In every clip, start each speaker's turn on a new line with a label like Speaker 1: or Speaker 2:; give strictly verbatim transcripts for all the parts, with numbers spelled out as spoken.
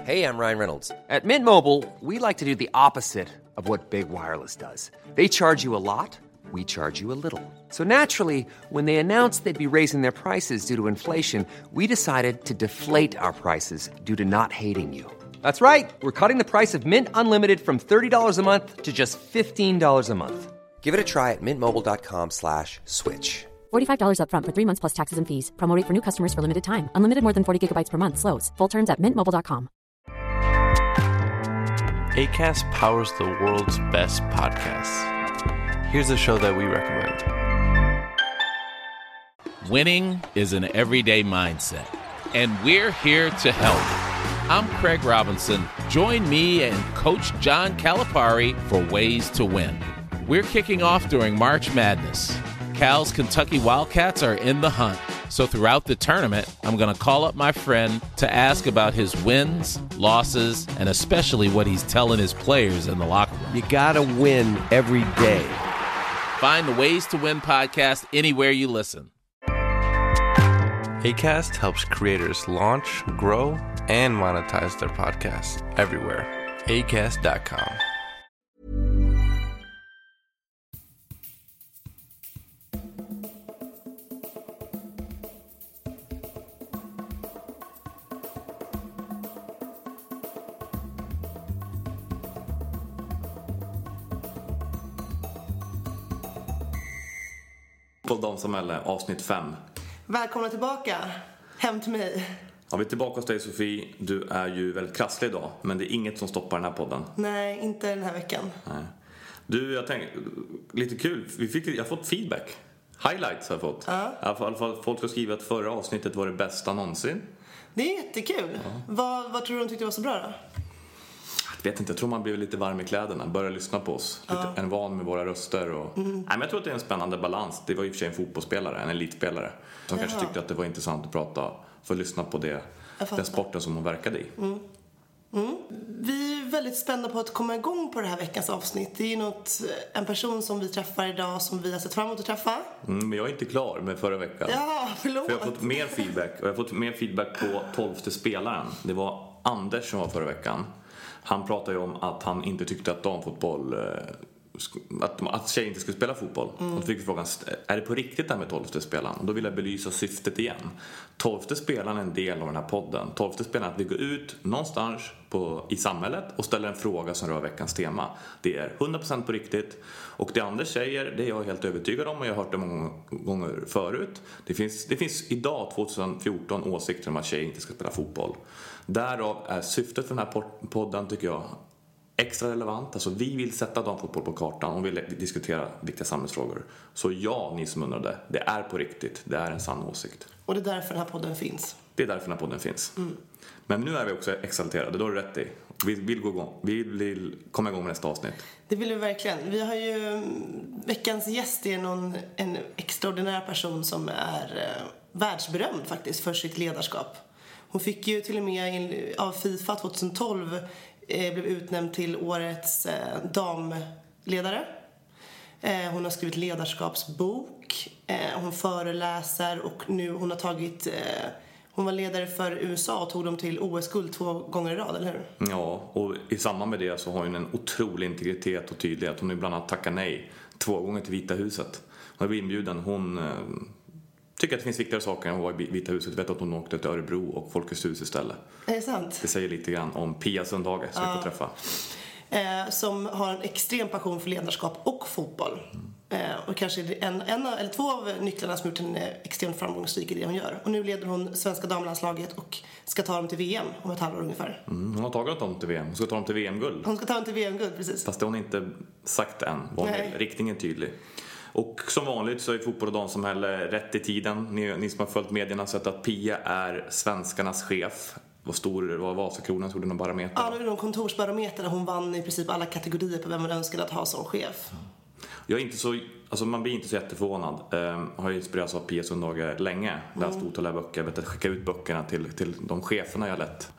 Speaker 1: Hey, I'm Ryan Reynolds. At Mint Mobile, we like to do the opposite of what Big Wireless does. They charge you a lot, we charge you a little. So naturally, when they announced they'd be raising their prices due to inflation, we decided to deflate our prices due to not hating you. That's right. We're cutting the price of Mint Unlimited from thirty dollars a month to just fifteen dollars a month. Give it a try at mintmobile.com slash switch.
Speaker 2: forty-five dollars up front for three months plus taxes and fees. Promo rate for new customers for limited time. Unlimited more than forty gigabytes per month. Slows full terms at mint mobile dot com.
Speaker 3: Acast powers the world's best podcasts. Here's a show that we recommend.
Speaker 4: Winning is an everyday mindset, and we're here to help. I'm Craig Robinson. Join me and Coach John Calipari for Ways to Win. We're kicking off during March Madness. Cal's Kentucky Wildcats are in the hunt. So throughout the tournament, I'm going to call up my friend to ask about his wins, losses, and especially what he's telling his players in the locker room.
Speaker 1: You gotta win every day.
Speaker 4: Find the Ways to Win podcast anywhere you listen.
Speaker 3: Acast helps creators launch, grow, and monetize their podcasts everywhere. acast dot com.
Speaker 5: Dam som Eller, avsnitt fem.
Speaker 6: Välkomna tillbaka hem till mig.
Speaker 5: Ja, vi är tillbaka hos dig, Sofie. Du är ju väldigt krasslig idag, men det är inget som stoppar den här podden.
Speaker 6: Nej, inte den här veckan.
Speaker 5: Nej. Du, jag tänkte, lite kul. Vi fick, jag har fått feedback. Highlights har jag fått.
Speaker 6: Ja.
Speaker 5: I alla fall, folk har skrivit att förra avsnittet var det bästa någonsin.
Speaker 6: Det är jättekul. Ja. Vad, vad tror du de tyckte var så bra då?
Speaker 5: Jag vet inte, jag tror man blev lite varm i kläderna. Började lyssna på oss. Ja. Lite en van med våra röster. Och... Mm. Nej, men jag tror att det är en spännande balans. Det var ju för sig en fotbollsspelare, en elitspelare. Som Jaha. kanske tyckte att det var intressant att prata. För att lyssna på det, den sporten som hon verkade i.
Speaker 6: Mm. Mm. Vi är väldigt spända på att komma igång på det här veckans avsnitt. Det är ju något, en person som vi träffar idag som vi har sett fram emot att träffa.
Speaker 5: Mm, men jag är inte klar med förra veckan.
Speaker 6: Ja, förlåt.
Speaker 5: För jag har fått mer feedback. Och jag har fått mer feedback på tolfte spelaren. Det var Anders som var förra veckan. Han pratade ju om att han inte tyckte att damfotboll, att, att tjejer inte skulle spela fotboll. Mm. Och då fick vi frågan, är det på riktigt det här med tolfte spelaren? Och då vill jag belysa syftet igen. Tolfte spelaren är en del av den här podden. Tolfte spelaren är att vi går ut någonstans på, i samhället och ställer en fråga som rör veckans tema. Det är hundra procent på riktigt. Och det Anders säger, det är jag helt övertygad om och jag har hört det många gånger förut. Det finns, det finns idag tjugohundrafjorton åsikter om att tjejer inte ska spela fotboll. Därav är syftet för den här podden, tycker jag, extra relevant. Alltså vi vill sätta damfotboll på kartan och vill diskutera viktiga samhällsfrågor. Så ja, ni som undrade, det är på riktigt. Det är en sann åsikt.
Speaker 6: Och det är därför den här podden finns.
Speaker 5: Det är därför den här podden finns. Mm. Men nu är vi också exalterade, då är det rätt i. Vi vill, gå igång. vi vill komma igång med nästa avsnitt.
Speaker 6: Det vill vi verkligen. Vi har ju, veckans gäst är någon, en extraordinär person som är eh, världsberömd faktiskt för sitt ledarskap. Hon fick ju till och med av FIFA tjugohundratolv eh, blev utnämnd till årets eh, damledare. Eh, hon har skrivit ledarskapsbok. Eh, hon föreläser och nu hon har tagit... Eh, hon var ledare för U S A och tog dem till O S-guld två gånger i rad, eller hur?
Speaker 5: Ja, och i samband med det så har hon en otrolig integritet och tydlighet. Hon har bland annat tackat nej två gånger till Vita huset. Hon är inbjuden. Hon... Eh, tycker att det finns viktigare saker än att vara i Vita huset. Vet att hon åkte till Örebro och Folkets hus istället.
Speaker 6: Är det sant?
Speaker 5: Det säger lite grann om Pia Sundhage som ja. vi får träffa.
Speaker 6: Eh, som har en extrem passion för ledarskap och fotboll. Mm. Eh, och kanske en, en eller två av nycklarna som gjort henne extremt framgångsrik i det hon gör. Och nu leder hon svenska damlandslaget och ska ta dem till V M om ett halvår ungefär.
Speaker 5: Mm, hon har tagit dem till V M. Hon ska ta dem till V M-guld.
Speaker 6: Hon ska ta dem till V M-guld, precis.
Speaker 5: Fast det har hon inte sagt än. Riktningen är tydlig. Och som vanligt så är fotboll och damsamhälle rätt i tiden. Ni, ni som har följt medierna har sett att Pia är svenskarnas chef. Vad stor var Vasakronan, så gjorde någon barometer?
Speaker 6: Ja, det var någon kontorsbarometer där hon vann i princip alla kategorier på vem man önskade att ha som chef.
Speaker 5: Jag är inte så, alltså man blir inte så jätteförvånad. Jag har ju inspirerats av Pia Sundhage länge. Läst mm. otaliga böcker. Jag vet att skicka ut böckerna till, till de cheferna jag lett.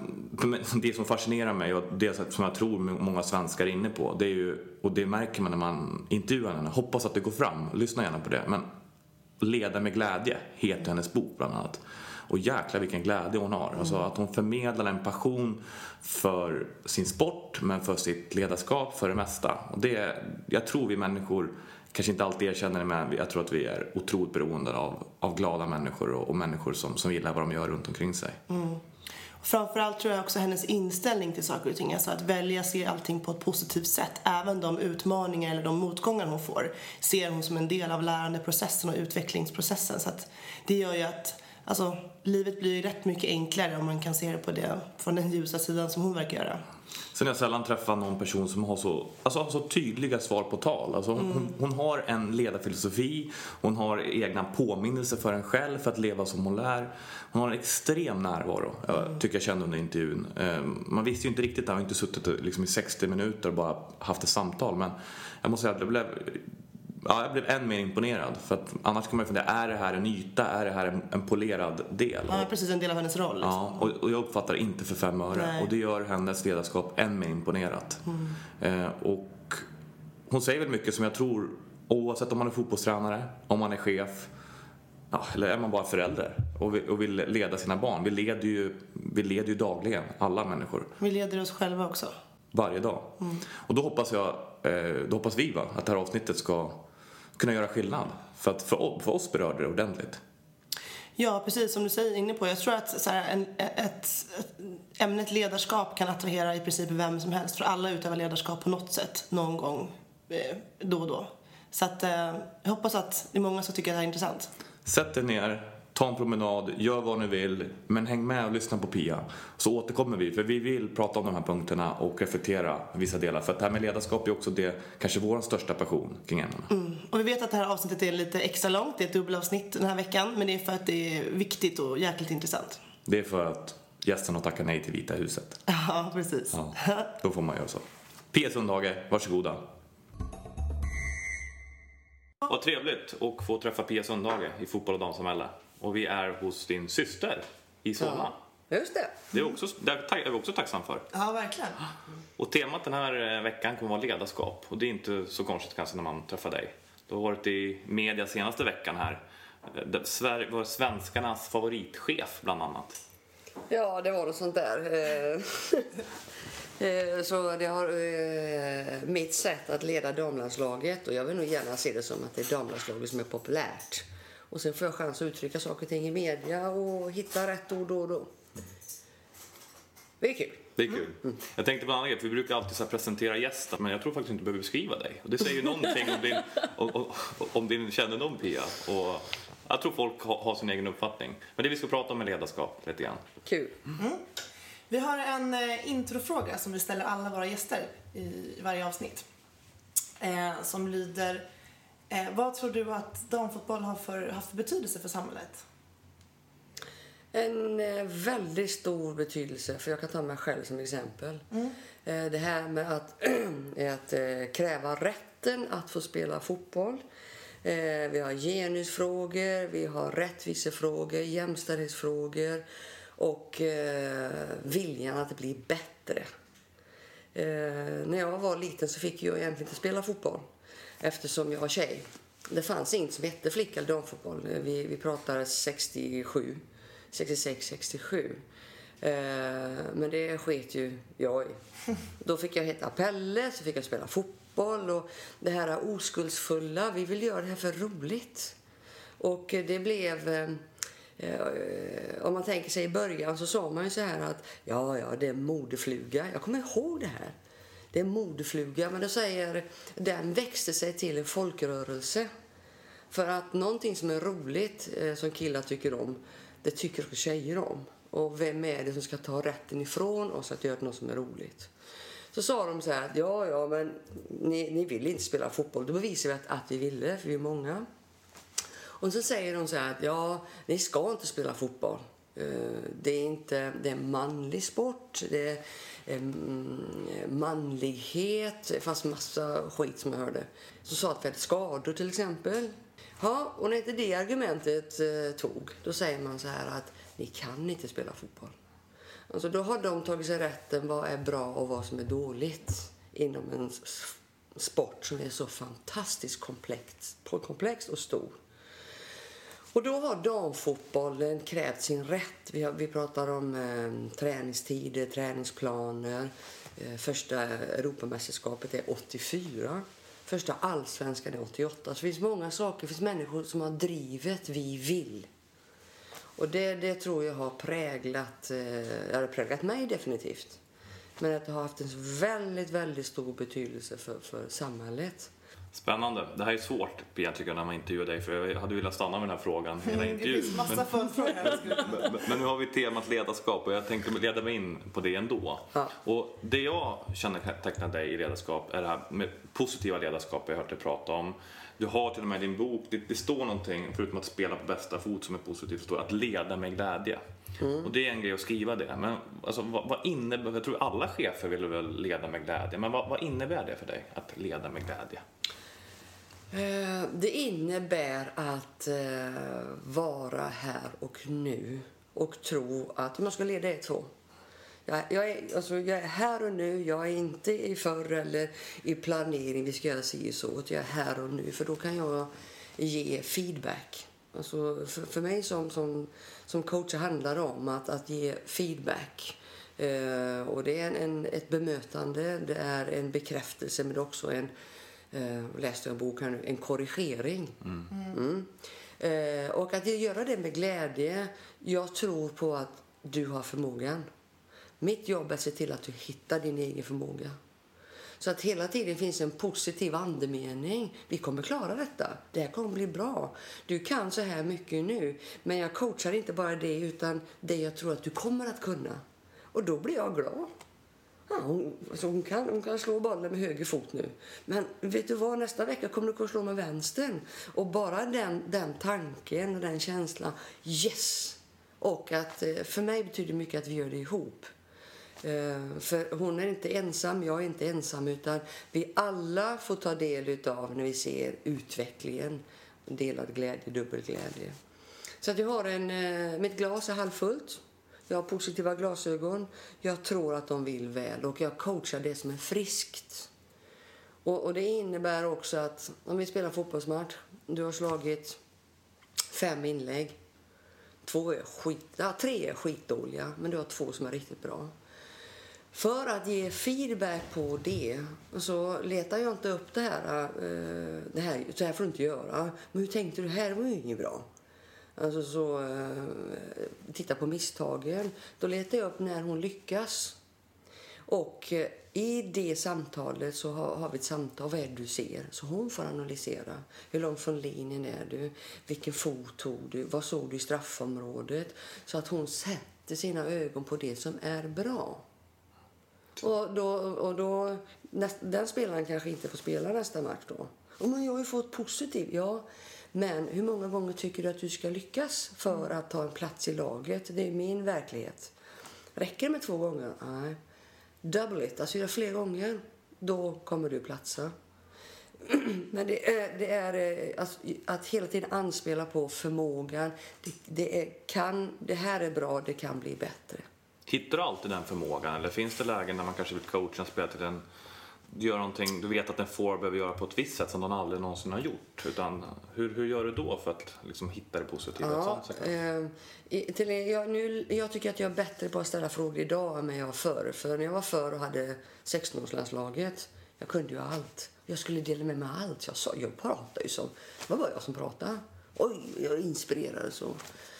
Speaker 5: Det som fascinerar mig och det som jag tror många svenskar är inne på, det är ju, och det märker man när man intervjuar henne. Hoppas att det går fram. Lyssna gärna på det. Men Leda med glädje heter hennes bok bland annat. Och jäkla vilken glädje hon har. Mm. Alltså att hon förmedlar en passion för sin sport, men för sitt ledarskap för det mesta. Och det, jag tror vi människor kanske inte alltid erkänner det, men jag tror att vi är otroligt beroende av, av glada människor och, och människor som, som gillar vad de gör runt omkring sig.
Speaker 6: Mm. Framförallt tror jag också hennes inställning till saker och ting, alltså att välja se allting på ett positivt sätt, även de utmaningar eller de motgångar hon får ser hon som en del av lärandeprocessen och utvecklingsprocessen, så att det gör ju att alltså, livet blir ju rätt mycket enklare om man kan se det på det från den ljusa sidan som hon verkar göra.
Speaker 5: Sen har jag sällan träffat någon person som har så, alltså, har så tydliga svar på tal. Alltså, mm. hon, hon har en ledarfilosofi, hon har egna påminnelser för en själv för att leva som hon lär. Hon har en extrem närvaro, mm. jag tycker jag kände under intervjun. Man visste ju inte riktigt, jag har inte suttit liksom i sextio minuter och bara haft ett samtal, men jag måste säga att det blev... Ja, jag blev än mer imponerad. För att annars kan man ju fundera, är det här en yta? Är det här en, en polerad del?
Speaker 6: Ja, precis, en del av hennes roll. Liksom.
Speaker 5: Ja, och, och jag uppfattar inte för fem öre. Nej. Och det gör hennes ledarskap än mer imponerat. Mm. Eh, och hon säger väl mycket som jag tror, oavsett om man är fotbollstränare, om man är chef, ja, eller är man bara förälder och vill, och vill leda sina barn. Vi leder, ju, vi leder ju dagligen, alla människor.
Speaker 6: Vi leder oss själva också.
Speaker 5: Varje dag. Mm. Och då hoppas jag, eh, då hoppas vi va, att det här avsnittet ska kunna göra skillnad. För att för, för oss berör det ordentligt.
Speaker 6: Ja, precis som du säger inne på. Jag tror att så här, en, ett, ett ämnet ledarskap kan attrahera i princip vem som helst. För alla utövar ledarskap på något sätt, någon gång, eh, då och då. Så att, eh, jag hoppas att det är många som tycker att det här är intressant.
Speaker 5: Sätt er ner, ta en promenad, gör vad ni vill, men häng med och lyssna på Pia. Så återkommer vi, för vi vill prata om de här punkterna och reflektera vissa delar. För att det här med ledarskap är också det, kanske vår största passion kring ämnena. Mm.
Speaker 6: Och vi vet att det här avsnittet är lite extra långt, det är ett dubbelavsnitt den här veckan. Men det är för att det är viktigt och jäkligt intressant.
Speaker 5: Det är för att gästen har tackat nej till Vita huset.
Speaker 6: Ja, precis.
Speaker 5: Ja, då får man göra så. Pia Sundhage, varsågoda. Vad trevligt att få träffa Pia Sundhage i Fotboll och damsamhälle. Och vi är hos din syster i Solna.
Speaker 7: Ja, just det.
Speaker 5: Det är, också, det är vi också tacksam för.
Speaker 6: Ja, verkligen.
Speaker 5: Och temat den här veckan kommer vara ledarskap. Och det är inte så konstigt kanske när man träffar dig. Du har varit i media senaste veckan här. Sverige var svenskarnas favoritchef bland annat.
Speaker 7: Ja, det var något sånt där. Så det har mitt sätt att leda damlandslaget. Och jag vill nog gärna se det som att det är damlandslaget som är populärt. Och sen får jag chans att uttrycka saker och ting i media och hitta rätt ord då och då. Det är kul.
Speaker 5: Det är kul. Mm. Jag tänkte på en annan grej, för vi brukar alltid så här presentera gäster, men jag tror faktiskt inte du behöver beskriva dig. Och det säger ju någonting om din, om, om din kännedom, Pia. Och jag tror folk har, har sin egen uppfattning. Men det vi ska prata om är ledarskap lite grann.
Speaker 7: Kul.
Speaker 6: Mm. Vi har en eh, introfråga som vi ställer alla våra gäster i varje avsnitt. Eh, som lyder... Eh, vad tror du att damfotboll har för, haft för betydelse för samhället?
Speaker 7: En eh, väldigt stor betydelse, för jag kan ta mig själv som exempel. Mm. Eh, det här med att, att eh, kräva rätten att få spela fotboll. Eh, vi har genusfrågor, vi har rättvisefrågor, jämställdhetsfrågor och eh, viljan att det blir bättre. Eh, när jag var liten så fick jag egentligen inte spela fotboll. Eftersom jag var tjej. Det fanns inget som hette flicka eller damfotboll. Vi, vi pratar sextiosju, sextiosex, sextiosju. Eh, men det sket ju jag i. Då fick jag heta Pelle, så fick jag spela fotboll. Och det här oskuldsfulla, vi vill göra det här för roligt. Och det blev... Eh, eh, om man tänker sig i början så sa man ju så här att ja, ja, det är modefluga. Jag kommer ihåg det här. Det är modefluga, men då säger den växte sig till en folkrörelse. För att någonting som är roligt, eh, som killar tycker om, det tycker också tjejer om. Och vem är det som ska ta rätten ifrån oss att göra något som är roligt? Så sa de så här att ja, ja, men ni, ni vill inte spela fotboll. Då bevisar vi att, att vi ville, för vi är många. Och så säger de så här att ja, ni ska inte spela fotboll. Det är inte, det är en manlig sport, det är um, manlighet, det fanns massa skit som jag hörde. Så sa att vi hade skador till exempel. Ja, och när inte det argumentet uh, tog, då säger man så här att ni kan inte spela fotboll. Alltså då har de tagit sig rätten vad är bra och vad som är dåligt inom en sport som är så fantastiskt komplex, komplex och stor. Och då har damfotbollen krävt sin rätt. Vi, har, vi pratar om eh, träningstider, träningsplaner. Eh, första Europamästerskapet är åttiofyra. Första allsvenskan är åttioåtta. Så det finns många saker. Det finns människor som har drivet vi vill. Och det, det tror jag har präglat, eh, har präglat mig definitivt. Men att det har haft en väldigt, väldigt stor betydelse för, för samhället.
Speaker 5: Spännande. Det här är svårt, Pia, tycker jag, när man intervjuar dig. För jag hade velat stanna med den här frågan hela
Speaker 6: Mm, det
Speaker 5: intervjun.
Speaker 6: finns massa följdfrågor här.
Speaker 5: Men, men nu har vi temat ledarskap och jag tänkte leda mig in på det ändå.
Speaker 7: Ja.
Speaker 5: Och det jag känner tecknar dig i ledarskap är det här med positiva ledarskap jag har hört dig prata om. Du har till och med i din bok, det, det står någonting, förutom att spela på bästa fot som är positivt, står att leda med glädje. Mm. Och det är en grej att skriva det. Men alltså, vad, vad innebär, jag tror alla chefer vill väl leda med glädje. Men vad, vad innebär det för dig att leda med glädje?
Speaker 7: Det innebär att uh, vara här och nu och tro att man ska leda er två. Jag, jag, är, alltså, jag är här och nu, jag är inte i förr eller i planering, vi ska göra sig så. Att jag är här och nu, för då kan jag ge feedback. Alltså, för, för mig som, som, som coach handlar det om att, att ge feedback. Uh, och det är en, en, ett bemötande, det är en bekräftelse, men det är också en Uh, läste jag en bok här nu, en korrigering. Mm. Mm. Uh, och att göra det med glädje. Jag tror på att du har förmågan. Mitt jobb är att se till att du hittar din egen förmåga. Så att hela tiden finns en positiv andemening. Vi kommer klara detta. Det här kommer bli bra. Du kan så här mycket nu. Men jag coachar inte bara det, utan det jag tror att du kommer att kunna. Och då blir jag glad. Ja, hon, alltså hon, kan, hon kan slå bollen med höger fot nu. Men vet du vad, nästa vecka kommer du kunna slå med vänstern. Och bara den, den tanken och den känslan, yes! Och att för mig betyder mycket att vi gör det ihop. För hon är inte ensam, jag är inte ensam, utan vi alla får ta del av när vi ser utvecklingen. Delad glädje, dubbel glädje. Så att jag har en, mitt glas är halvfullt. Jag har positiva glasögon. Jag tror att de vill väl. Och jag coachar det som är friskt. Och, och det innebär också att om vi spelar fotbollsmatch. Du har slagit fem inlägg. Två är skit, ja, tre är skitdåliga. Men du har två som är riktigt bra. För att ge feedback på det. Så letar jag inte upp det här. Uh, det här så här får du inte göra. Men hur tänkte du? Här var ju inget bra. Alltså så, eh, titta på misstagen. Då letar jag upp när hon lyckas. Och eh, i det samtalet så har, har vi ett samtal. Vad är det du ser? Så hon får analysera. Hur långt från linjen är du? Vilken fot tog du? Vad såg du i straffområdet? Så att hon sätter sina ögon på det som är bra. Och då, och då näst, den spelaren kanske inte får spela nästa match då. Och men jag har ju fått positivt, ja. Men hur många gånger tycker du att du ska lyckas för att ta en plats i laget? Det är min verklighet. Räcker det med två gånger? Nej. Double it, alltså göra fler gånger. Då kommer du platsa. Men det är, det är alltså, att hela tiden anspela på förmågan. Det, det, är, kan, det här är bra, det kan bli bättre.
Speaker 5: Hittar du alltid den förmågan? Eller finns det lägen när man kanske vill coacha spela till en... Gör någonting, du vet att en får behöver göra på ett visst sätt som någon aldrig någonsin har gjort. Utan hur, hur gör du då för att liksom hitta det positiva?
Speaker 7: Ja, eh, till, jag, nu, jag tycker att jag är bättre på att ställa frågor idag än jag var förr. För när jag var förr och hade sexton-årslandslaget, jag kunde ju allt. Jag skulle dela med mig allt. Jag, sa, jag pratade ju som, vad var jag som pratade? Oj, jag inspirerade så.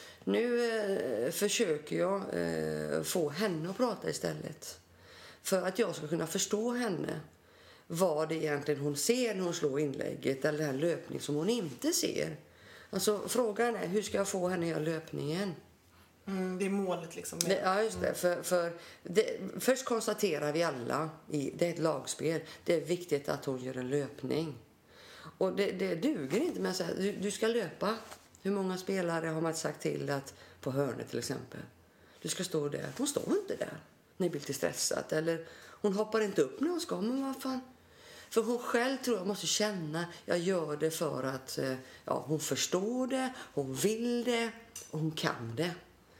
Speaker 7: Nu eh, försöker jag eh, få henne att prata istället. För att jag ska kunna förstå henne. Vad det egentligen hon ser när hon slår inlägget. Eller den löpning som hon inte ser. Alltså frågan är, hur ska jag få henne att göra löpningen?
Speaker 6: Mm, det är målet liksom.
Speaker 7: Det, ja, just det. För, för det, först konstaterar vi alla, i, det är ett lagspel. Det är viktigt att hon gör en löpning. Och det, det duger inte med att säga, du, du ska löpa. Hur många spelare har man sagt till att på hörnet till exempel? Du ska stå där. Hon står inte där. När det blir lite stressat. Eller hon hoppar inte upp när hon ska. Men vad fan? För hon själv tror jag måste känna. Jag gör det för att ja, hon förstår det. Hon vill det. Och hon kan det.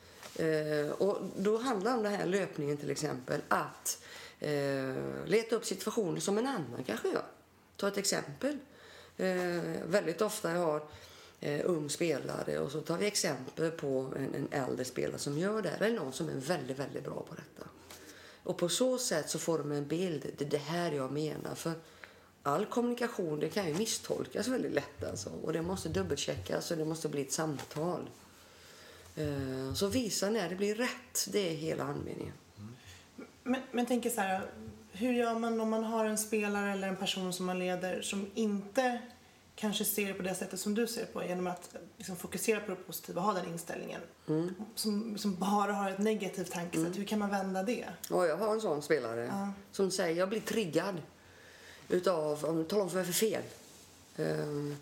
Speaker 7: Eh, och då handlar det om den här löpningen till exempel. Att eh, leta upp situationer som en annan kanske gör. Ta ett exempel. Eh, väldigt ofta jag har eh, ung spelare och så tar vi exempel på en, en äldre spelare som gör det, eller någon som är väldigt, väldigt bra på detta. Och på så sätt så får de en bild, det är det här jag menar. För all kommunikation, det kan ju misstolkas väldigt lätt alltså. Och det måste dubbelcheckas och det måste bli ett samtal. Eh, så visa när det blir rätt, det är hela anledningen.
Speaker 6: Mm. Men, men tänker så här, hur gör man om man har en spelare eller en person som man leder som inte kanske ser på det sättet som du ser på, genom att liksom fokusera på det positiva och ha den inställningen. Mm. Som, som bara har ett negativt tankesätt. Mm. Hur kan man vända det?
Speaker 7: Och jag har en sån spelare ja. som säger, jag blir triggad utav, om du talar om för för fel. Uh,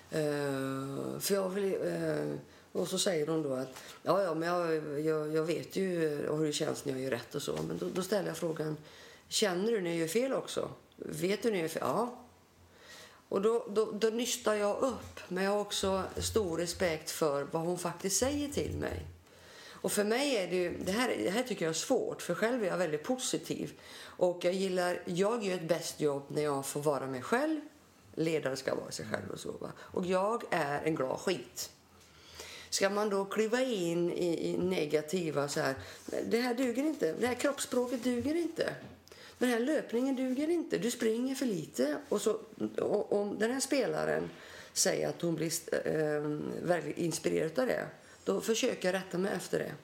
Speaker 7: uh, för jag vill... Uh, och så säger de då att ja, ja men jag, jag, jag vet ju hur det känns när jag gör rätt och så. Men då, då ställer jag frågan, känner du när jag gör fel också? Vet du när jag gör fel? Ja. Och då, då, då nystar jag upp. Men jag har också stor respekt för vad hon faktiskt säger till mig. Och för mig är det ju, det här, det här tycker jag är svårt. För själv är jag väldigt positiv. Och jag gillar, jag gör ett bäst jobb när jag får vara mig själv. Ledare ska vara sig själv och så. Va? Och jag är en glad skit. Ska man då kliva in i, i negativa så här, det här duger inte. Det här kroppsspråket duger inte. Den här löpningen duger inte. Du springer för lite. Och så, och, om den här spelaren säger att hon blir eh, väldigt inspirerad av det, då försöker jag rätta mig efter det.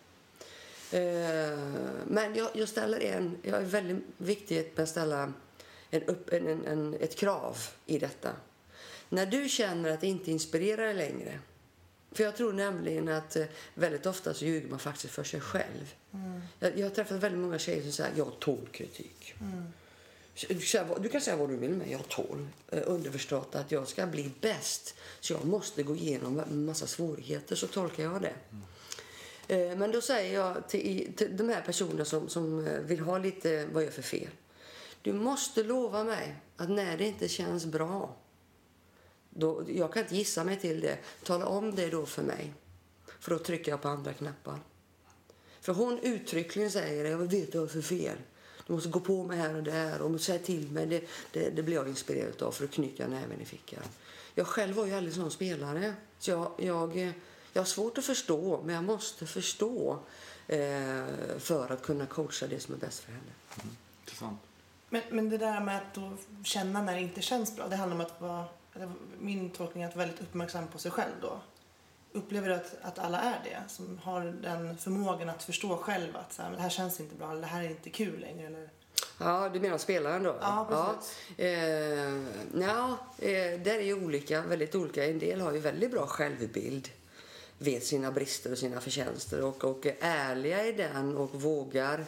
Speaker 7: Eh, men jag, jag ställer en, jag är väldigt viktigt med att ställa en upp, en, en, en, ett krav i detta. När du känner att det inte inspirerar dig längre. För jag tror nämligen att väldigt ofta så ljuger man faktiskt för sig själv. Mm. Jag, jag har träffat väldigt många tjejer som säger jag tål kritik. Mm. Du kan säga vad du vill, men jag tål. Underförstått att jag ska bli bäst. Så jag måste gå igenom en massa svårigheter, så tolkar jag det. Mm. Men då säger jag till, till de här personerna som, som vill ha lite vad jag gör för fel. Du måste lova mig att när det inte känns bra, då, jag kan inte gissa mig till det. Tala om det då för mig. För då trycker jag på andra knappar. För hon uttryckligen säger, jag vet vad för fel. Du måste gå på mig här och där. Och säga till mig, det, det, det blir jag inspirerad av för att knyta näven i fickan. Jag själv var ju aldrig sån spelare. Så jag, jag, jag har svårt att förstå, men jag måste förstå eh, för att kunna coacha det som är bäst för henne.
Speaker 5: Mm. Intressant.
Speaker 6: Men, men det där med att då känna när det inte känns bra, det handlar om att vara, min tolkning är att vara väldigt uppmärksam på sig själv då. Upplever du att, att alla är det? Som har den förmågan att förstå själv att så här, det här känns inte bra, eller det här är inte kul längre, eller?
Speaker 7: Ja, du menar spelaren då?
Speaker 6: Ja, precis.
Speaker 7: Ja, eh, ja eh, där är ju olika, väldigt olika. En del har ju väldigt bra självbild. Vet sina brister och sina förtjänster och, och är ärliga i den och vågar,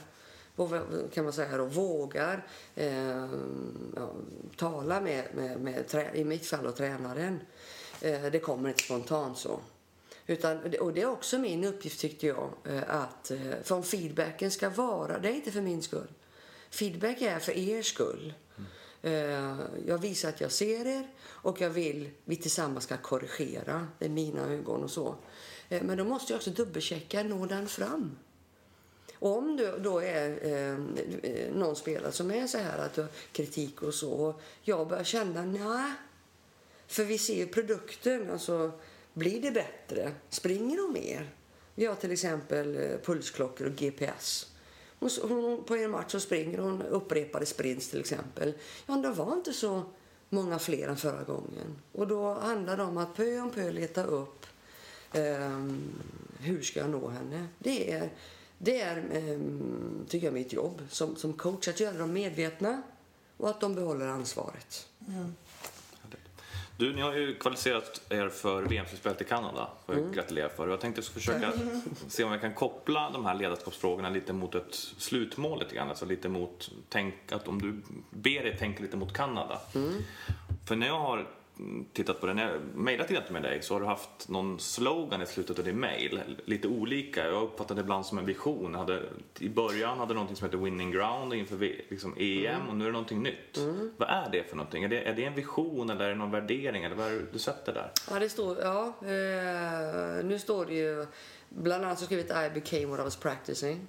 Speaker 7: kan man säga då, vågar eh, ja, tala med, med, med trä, i mitt fall och tränaren. Eh, det kommer inte spontant så. Utan, och det är också min uppgift, tyckte jag, att för om feedbacken ska vara, det är inte för min skull. Feedback är för er skull. Mm. Jag visar att jag ser er och jag vill vi tillsammans ska korrigera. Det är mina ögon och så. Men då måste jag också dubbelchecka, nå den fram. Och om du då är eh, någon spelare som är så här att du har kritik och så, och jag börjar känna, nej. För vi ser ju produkten, alltså blir det bättre? Springer de mer? Vi har till exempel pulsklockor och G P S. Hon, hon, på en match så springer hon upprepade sprints till exempel. Ja, det var inte så många fler än förra gången. Och då handlar det om att pö om pö leta upp um, hur ska jag nå henne. Det är, det är um, tycker jag, mitt jobb som, som coach, att göra dem medvetna och att de behåller ansvaret. Mm.
Speaker 5: Du, ni har ju kvalificerat er för V M-spelet i Kanada. Får jag mm. gratulera för. Jag tänkte försöka mm. se om jag kan koppla de här ledarskapsfrågorna lite mot ett slutmål lite grann. Alltså lite mot, tänk att om du ber dig tänka lite mot Kanada. Mm. För när jag har tittat på det, när jag mejlat in med dig, så har du haft någon slogan i slutet av din mejl. Lite olika. Jag uppfattade det ibland som en vision. Jag hade, i början hade någonting som heter Winning Ground inför liksom E M, mm. och nu är det någonting nytt. Mm. Vad är det för någonting? Är det, är det en vision eller är det någon värdering? Eller vad är det du sätter där?
Speaker 7: Ja, det står, ja eh, nu står det ju, bland annat så skrivit I became what I was practicing.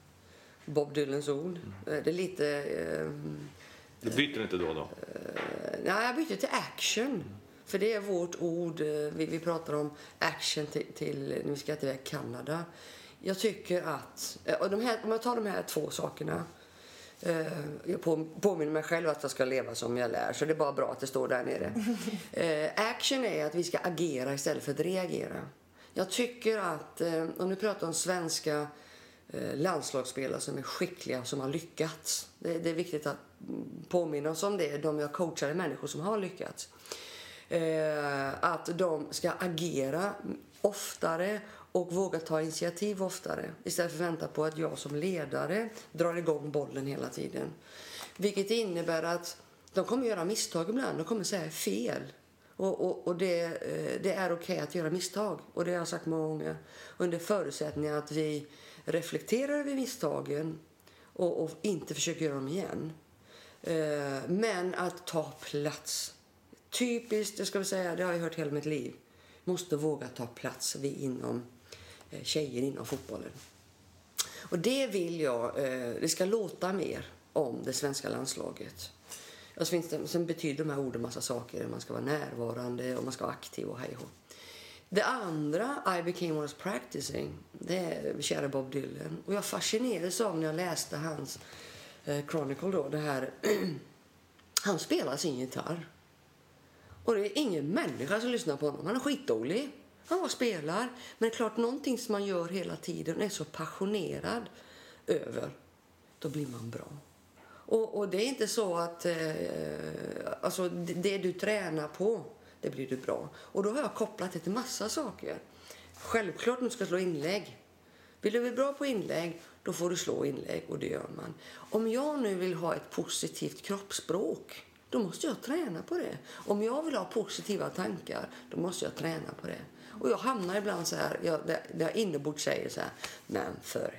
Speaker 7: Bob Dylans ord. Mm. Det är lite... Eh,
Speaker 5: Du byter inte då då? Uh,
Speaker 7: nej, jag byter till action. För det är vårt ord. Vi, vi pratar om action till, till nu ska jag till Kanada. Jag tycker att, och de här, om jag tar de här två sakerna, eh, jag på, påminner mig själv att jag ska leva som jag lär, så det är bara bra att det står där nere. Eh, action är att vi ska agera istället för att reagera. Jag tycker att, eh, om nu pratar om svenska eh, landslagsspelare som är skickliga, som har lyckats. Det, det är viktigt att påminna oss om det, de jag coachar människor som har lyckats. Eh, att de ska agera oftare och våga ta initiativ oftare istället för att vänta på att jag som ledare drar igång bollen hela tiden. Vilket innebär att de kommer göra misstag ibland, de kommer säga fel. Och, och, och det, det är okej att göra misstag, och det har jag sagt många gånger, under förutsättning att vi reflekterar över misstagen och, och inte försöker göra dem igen. Eh, men att ta plats. Typiskt, det ska vi säga, det har jag hört hela mitt liv. Måste våga ta plats vi inom eh, tjejer inom fotbollen. Och det vill jag, eh, det ska låta mer om det svenska landslaget. Och så finns det, sen betyder de här orden massa saker. Man ska vara närvarande och man ska vara aktiv och hej och hå. Det andra, I became what I was practicing, det är kära Bob Dylan. Och jag fascinerades av när jag läste hans eh, Chronicle då, det här. Han spelar sin gitarr. Och det är ingen människa som lyssnar på honom. Han är skitdålig. Han bara spelar. Men det är klart, någonting som man gör hela tiden är så passionerad över, då blir man bra. Och, och det är inte så att eh, alltså det, det du tränar på, det blir du bra. Och då har jag kopplat det till massa saker. Självklart du ska slå inlägg. Vill du bli bra på inlägg, då får du slå inlägg, och det gör man. Om jag nu vill ha ett positivt kroppsspråk, då måste jag träna på det. Om jag vill ha positiva tankar, då måste jag träna på det. Och jag hamnar ibland så här, jag, där, där innebords säger så här, men för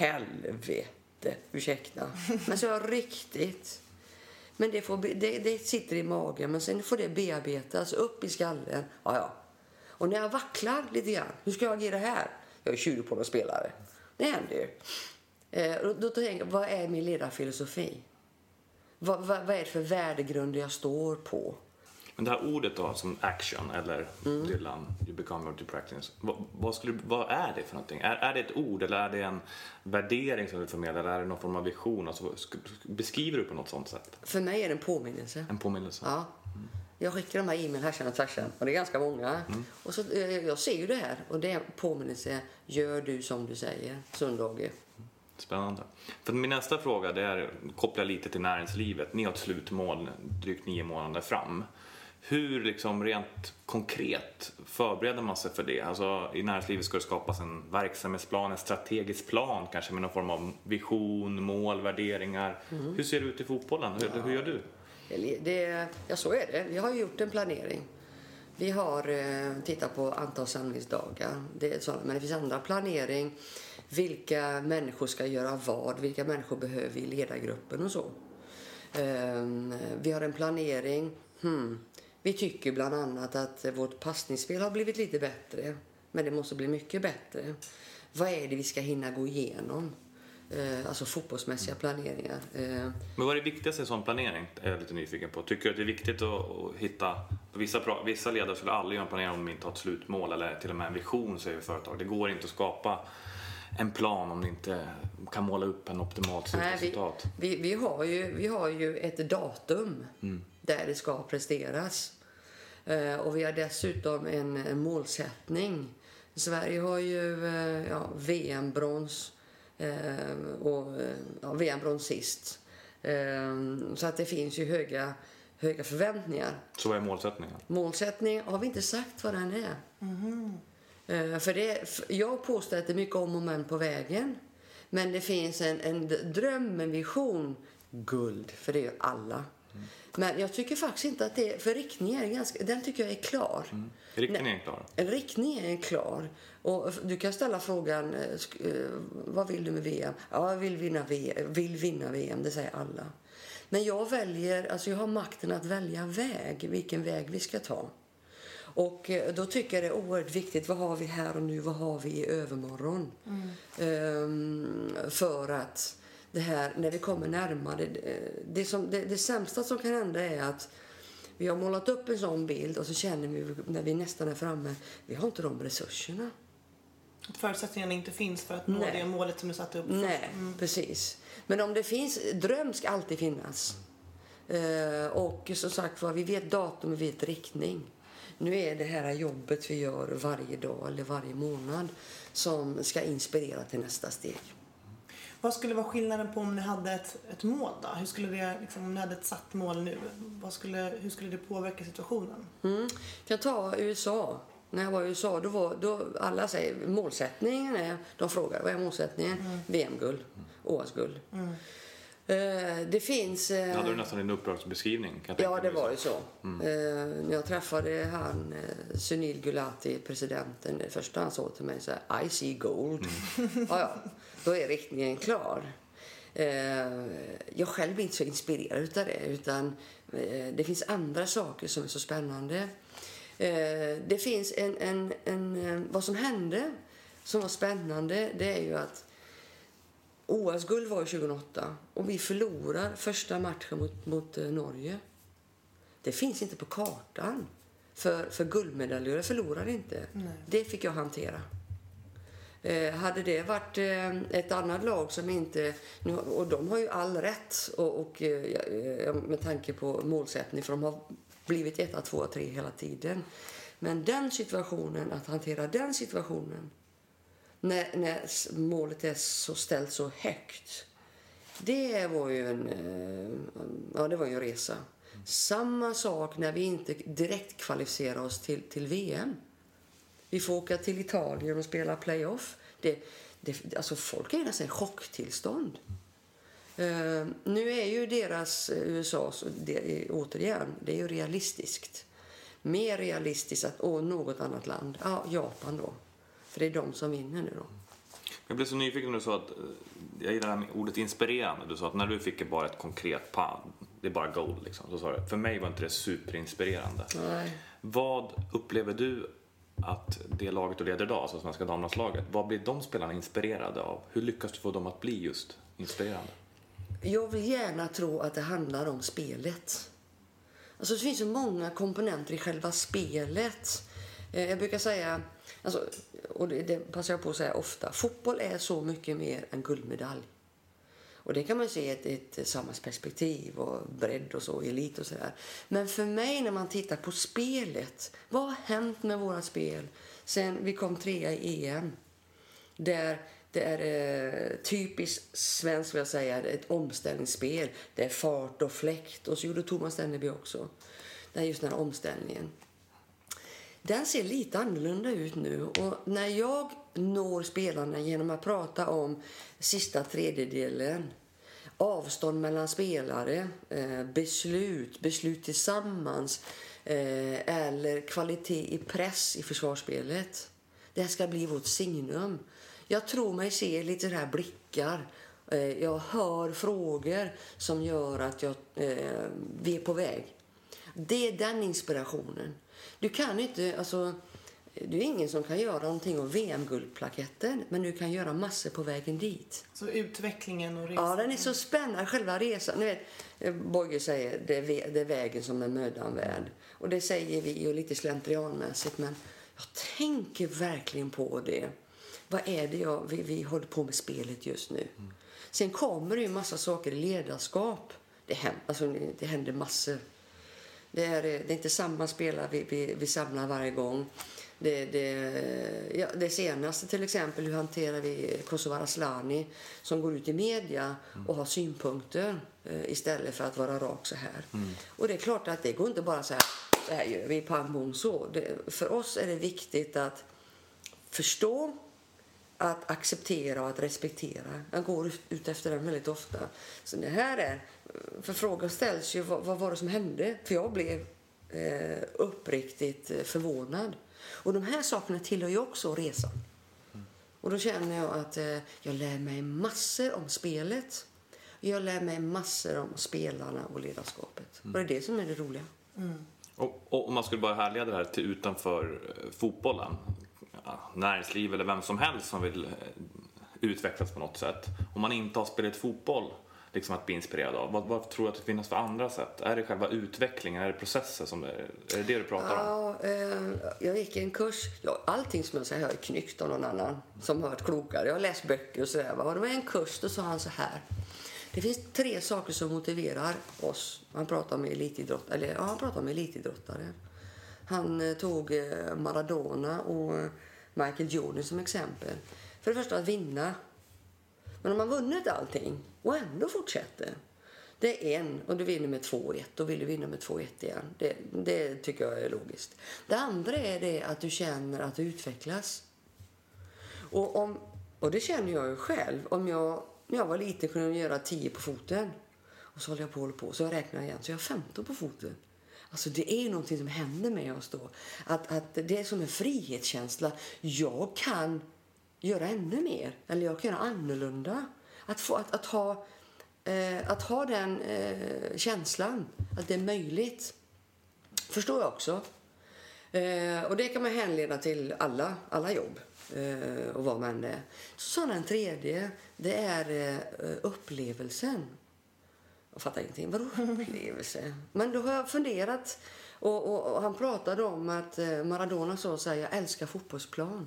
Speaker 7: helvete, ursäkta. Men så är jag riktigt. Men det, får, det, det sitter i magen, men sen får det bearbetas upp i skallen. Ja, ja. Och när jag vacklar lite grann, hur ska jag agera här? Jag är tjugo på några spelare. Det händer ju. Eh, då, då tänker jag, vad är min ledarfilosofi? Vad, vad, vad är det för värdegrund jag står på?
Speaker 5: Men det här ordet då, som action eller mm. Dylan, you become what you practice. Vad, vad, skulle, vad är det för någonting? Är, är det ett ord eller är det en värdering som du förmedlar? Eller är det någon form av vision? Alltså, beskriver du på något sånt sätt?
Speaker 7: För mig är det en påminnelse.
Speaker 5: En påminnelse?
Speaker 7: Ja. Mm. Jag skickar de här e-mail här och tvärsen, och det är ganska många. Mm. Och så, jag ser ju det här, och det är en påminnelse. Gör du som du säger, Sundhage.
Speaker 5: Spännande. För min nästa fråga, det är kopplar lite till näringslivet. Ni har ett slutmål drygt nio månader fram. Hur liksom rent konkret förbereder man sig för det? Alltså, i näringslivet ska det skapas en verksamhetsplan, en strategisk plan kanske med någon form av vision, mål, värderingar. Mm. Hur ser det ut i fotbollen? Hur, ja. hur gör du?
Speaker 7: Det, ja, så är det. Vi har gjort en planering. Vi har eh, tittat på antal samlingsdagar. Det är så, men det finns andra planering. Vilka människor ska göra vad? Vilka människor behöver vi i ledargruppen och så? Eh, vi har en planering. Hmm. Vi tycker bland annat att vårt passningsspel har blivit lite bättre. Men det måste bli mycket bättre. Vad är det vi ska hinna gå igenom? Eh, alltså fotbollsmässiga planeringar. Eh.
Speaker 5: Men vad är det viktigaste i sån planering? Är jag lite nyfiken på. Tycker du att det är viktigt att, att hitta... Vissa, vissa ledare skulle aldrig göra en planering om de inte har ett slutmål eller till och med en vision, säger företag. Det går inte att skapa en plan om ni inte kan måla upp en optimalt slutresultat.
Speaker 7: Vi, vi, vi, har ju, vi har ju ett datum mm. där det ska presteras. Eh, och vi har dessutom en, en målsättning. Sverige har ju eh, ja, V M-brons eh, och ja, V M-brons sist. Eh, så att det finns ju höga, höga förväntningar.
Speaker 5: Så vad är målsättningen?
Speaker 7: Målsättningen har vi inte sagt vad den är. Mm. Eh, för det, för jag påstår att det är mycket om och men på vägen. Men det finns en, en dröm, en vision, guld, för det är ju alla. Mm. Men jag tycker faktiskt inte att det, för riktningen är ganska, den tycker jag är klar. Mm.
Speaker 5: Riktningen är klar.
Speaker 7: Riktningen är klar. Och du kan ställa frågan, vad vill du med V M? Ja, jag vill vinna V M, vill vinna V M, det säger alla. Men jag väljer, alltså jag har makten att välja väg, vilken väg vi ska ta. Och då tycker jag det är oerhört viktigt, vad har vi här och nu, vad har vi i övermorgon? Mm. Um, för att det här, när vi kommer närmare, det, det, som, det, det sämsta som kan hända är att Vi har målat upp en sån bild och så känner vi när vi nästan är framme, vi har inte de resurserna.
Speaker 6: Att förutsättningarna inte finns för att nå
Speaker 7: Nej.
Speaker 6: det målet som du satte upp.
Speaker 7: Nej, mm. precis. Men om det finns, dröm ska alltid finnas. Uh, och som sagt var, vi vet datum och vi vet riktning. Nu är det här jobbet vi gör varje dag eller varje månad som ska inspirera till nästa steg.
Speaker 6: Vad skulle vara skillnaden på om ni hade ett, ett mål då? Hur skulle det, liksom, om ni hade ett satt mål nu, vad skulle, hur skulle det påverka situationen?
Speaker 7: Mm. Jag kan ta U S A. När jag var i U S A, då var då alla säger målsättningen är, de frågar vad är målsättningen? Mm. V M-guld, O S-guld. Mm. Uh, det finns... Uh,
Speaker 5: ja, hade du nästan en uppdragsbeskrivning? Kan
Speaker 7: jag ja, det var ju så. Mm. Uh, när jag träffade han, uh, Sunil Gulati, presidenten, det första han sa till mig så här, I see gold. Mm. ja, ja, då är riktningen klar. Uh, jag själv blir inte så inspirerad av det, utan uh, det finns andra saker som är så spännande. Uh, det finns en, en, en, en... Vad som hände som var spännande, det är ju att O S-guld var ju tjugohundraåtta och vi förlorar första matchen mot, mot uh, Norge. Det finns inte på kartan. För, för guldmedaljörer förlorar inte. Nej. Det fick jag hantera. Eh, hade det varit eh, ett annat lag som inte... Nu, och de har ju all rätt och, och eh, med tanke på målsättning, för de har blivit ett, två, tre hela tiden. Men den situationen, att hantera den situationen När, när målet är så ställt så högt, det var ju en, ja, det var ju en resa. Samma sak när vi inte direkt kvalificerar oss till, till V M. Vi får åka till Italien och spela playoff. Det, det, alltså folk är nästan i chocktillstånd. Uh, nu är ju deras U S A, det, återigen, det är ju realistiskt. Mer realistiskt att åh, något annat land. Ja, Japan då. För det är de som vinner nu då.
Speaker 5: Jag blev så nyfiken när du sa att, jag gillar det här med ordet inspirerande. Du sa att när du fick bara ett konkret pan, det är bara gold liksom. Så sa du, för mig var inte det superinspirerande.
Speaker 7: Nej.
Speaker 5: Vad upplever du att det laget och leder idag, alltså svenska damlandslaget, vad blir de spelarna inspirerade av? Hur lyckas du få dem att bli just inspirerande?
Speaker 7: Jag vill gärna tro att det handlar om spelet. Alltså det finns så många komponenter i själva spelet. Jag brukar säga, alltså, och det, det passar jag på att säga ofta, fotboll är så mycket mer än guldmedalj. Och det kan man se i ett, ett samhällsperspektiv och bredd och så, elit och sådär. Men för mig när man tittar på spelet, vad har hänt med våra spel sen vi kom trea i E M? Där det är eh, typiskt svenskt, vill jag säga, ett omställningsspel. Det är fart och fläkt, och så gjorde Thomas Denneby också. Det är just den här omställningen. Den ser lite annorlunda ut nu, och när jag når spelarna genom att prata om sista tredjedelen, avstånd mellan spelare, beslut, beslut tillsammans eller kvalitet i press i försvarsspelet. Det här ska bli vårt signum. Jag tror mig se lite så här blickar. Jag hör frågor som gör att jag, vi är på väg. Det är den inspirationen. Du kan inte, alltså, du är ingen som kan göra någonting av V M-guldplaketten, men du kan göra massor på vägen dit.
Speaker 6: Så utvecklingen och resan?
Speaker 7: Ja, den är så spännande, själva resan. Ni vet, Borge säger, det är, det är vägen som är mödan värd. Och det säger vi ju lite slentrianmässigt, men jag tänker verkligen på det. Vad är det jag, vi, vi håller på med spelet just nu? Mm. Sen kommer det ju massa saker i ledarskap. Det händer, alltså, det händer massor. Det är, det är inte samma spelare vi, vi, vi samlar varje gång. Det, det, ja, det senaste till exempel, hur hanterar vi Kosovare Asllani som går ut i media och har synpunkter eh, istället för att vara rak så här. Mm. Och det är klart att det går inte bara så här, så här gör vi pang bom så. Det, för oss är det viktigt att förstå, att acceptera och att respektera. Jag går ut efter den väldigt ofta. Så det här är, för frågan ställs ju, vad, vad var det som hände? För jag blev eh, uppriktigt förvånad. Och de här sakerna tillhör ju också resan. Mm. Och då känner jag att eh, jag lär mig massor om spelet. Jag lär mig massor om spelarna och ledarskapet. Mm. Och det är det som är det roliga.
Speaker 5: Mm. Och, och om man skulle bara härleda det här till utanför eh, fotbollen, ja, näringsliv eller vem som helst som vill eh, utvecklas på något sätt. Om man inte har spelat fotboll, liksom att bli inspirerad av? Vad, vad tror du att det finns för andra sätt? Är det själva utvecklingen? Är det processer som det är? Är det det du pratar om?
Speaker 7: Ja, eh, jag gick i en kurs. Ja, allting som jag säger har jag knyckt av någon annan som har varit klokare. Jag har läst böcker och sådär. Och det var en kurs, då sa han så här. Det finns tre saker som motiverar oss. Han pratar om elitidrott, eller ja, han pratar om elitidrottare. Han eh, tog eh, Maradona och eh, Michael Jordan som exempel. För det första att vinna. Men om man vunnit allting och ändå fortsätter. Det är en, och du vinner med två ett. Då vill du vinna med två ett igen. Det, det tycker jag är logiskt. Det andra är det att du känner att du utvecklas. Och, om, och det känner jag ju själv. Om jag, när jag var liten kunde jag göra tio på foten. Och så håller jag på och på. Så jag räknar igen. Så jag har femton på foten. Alltså det är ju någonting som händer med oss då. Att, att det är som en frihetskänsla. Jag kan göra ännu mer. Eller jag kan göra annorlunda. Att, få, att, att, ha, eh, att ha den eh, känslan. Att det är möjligt. Förstår jag också. Eh, och det kan man hänleda till alla, alla jobb. Eh, och vad man är. Så den tredje. Det är eh, upplevelsen. Jag fattar ingenting. Vadå upplevelse? Men då har jag funderat. Och, och, och han pratade om att Maradona sa så här, jag älskar fotbollsplan.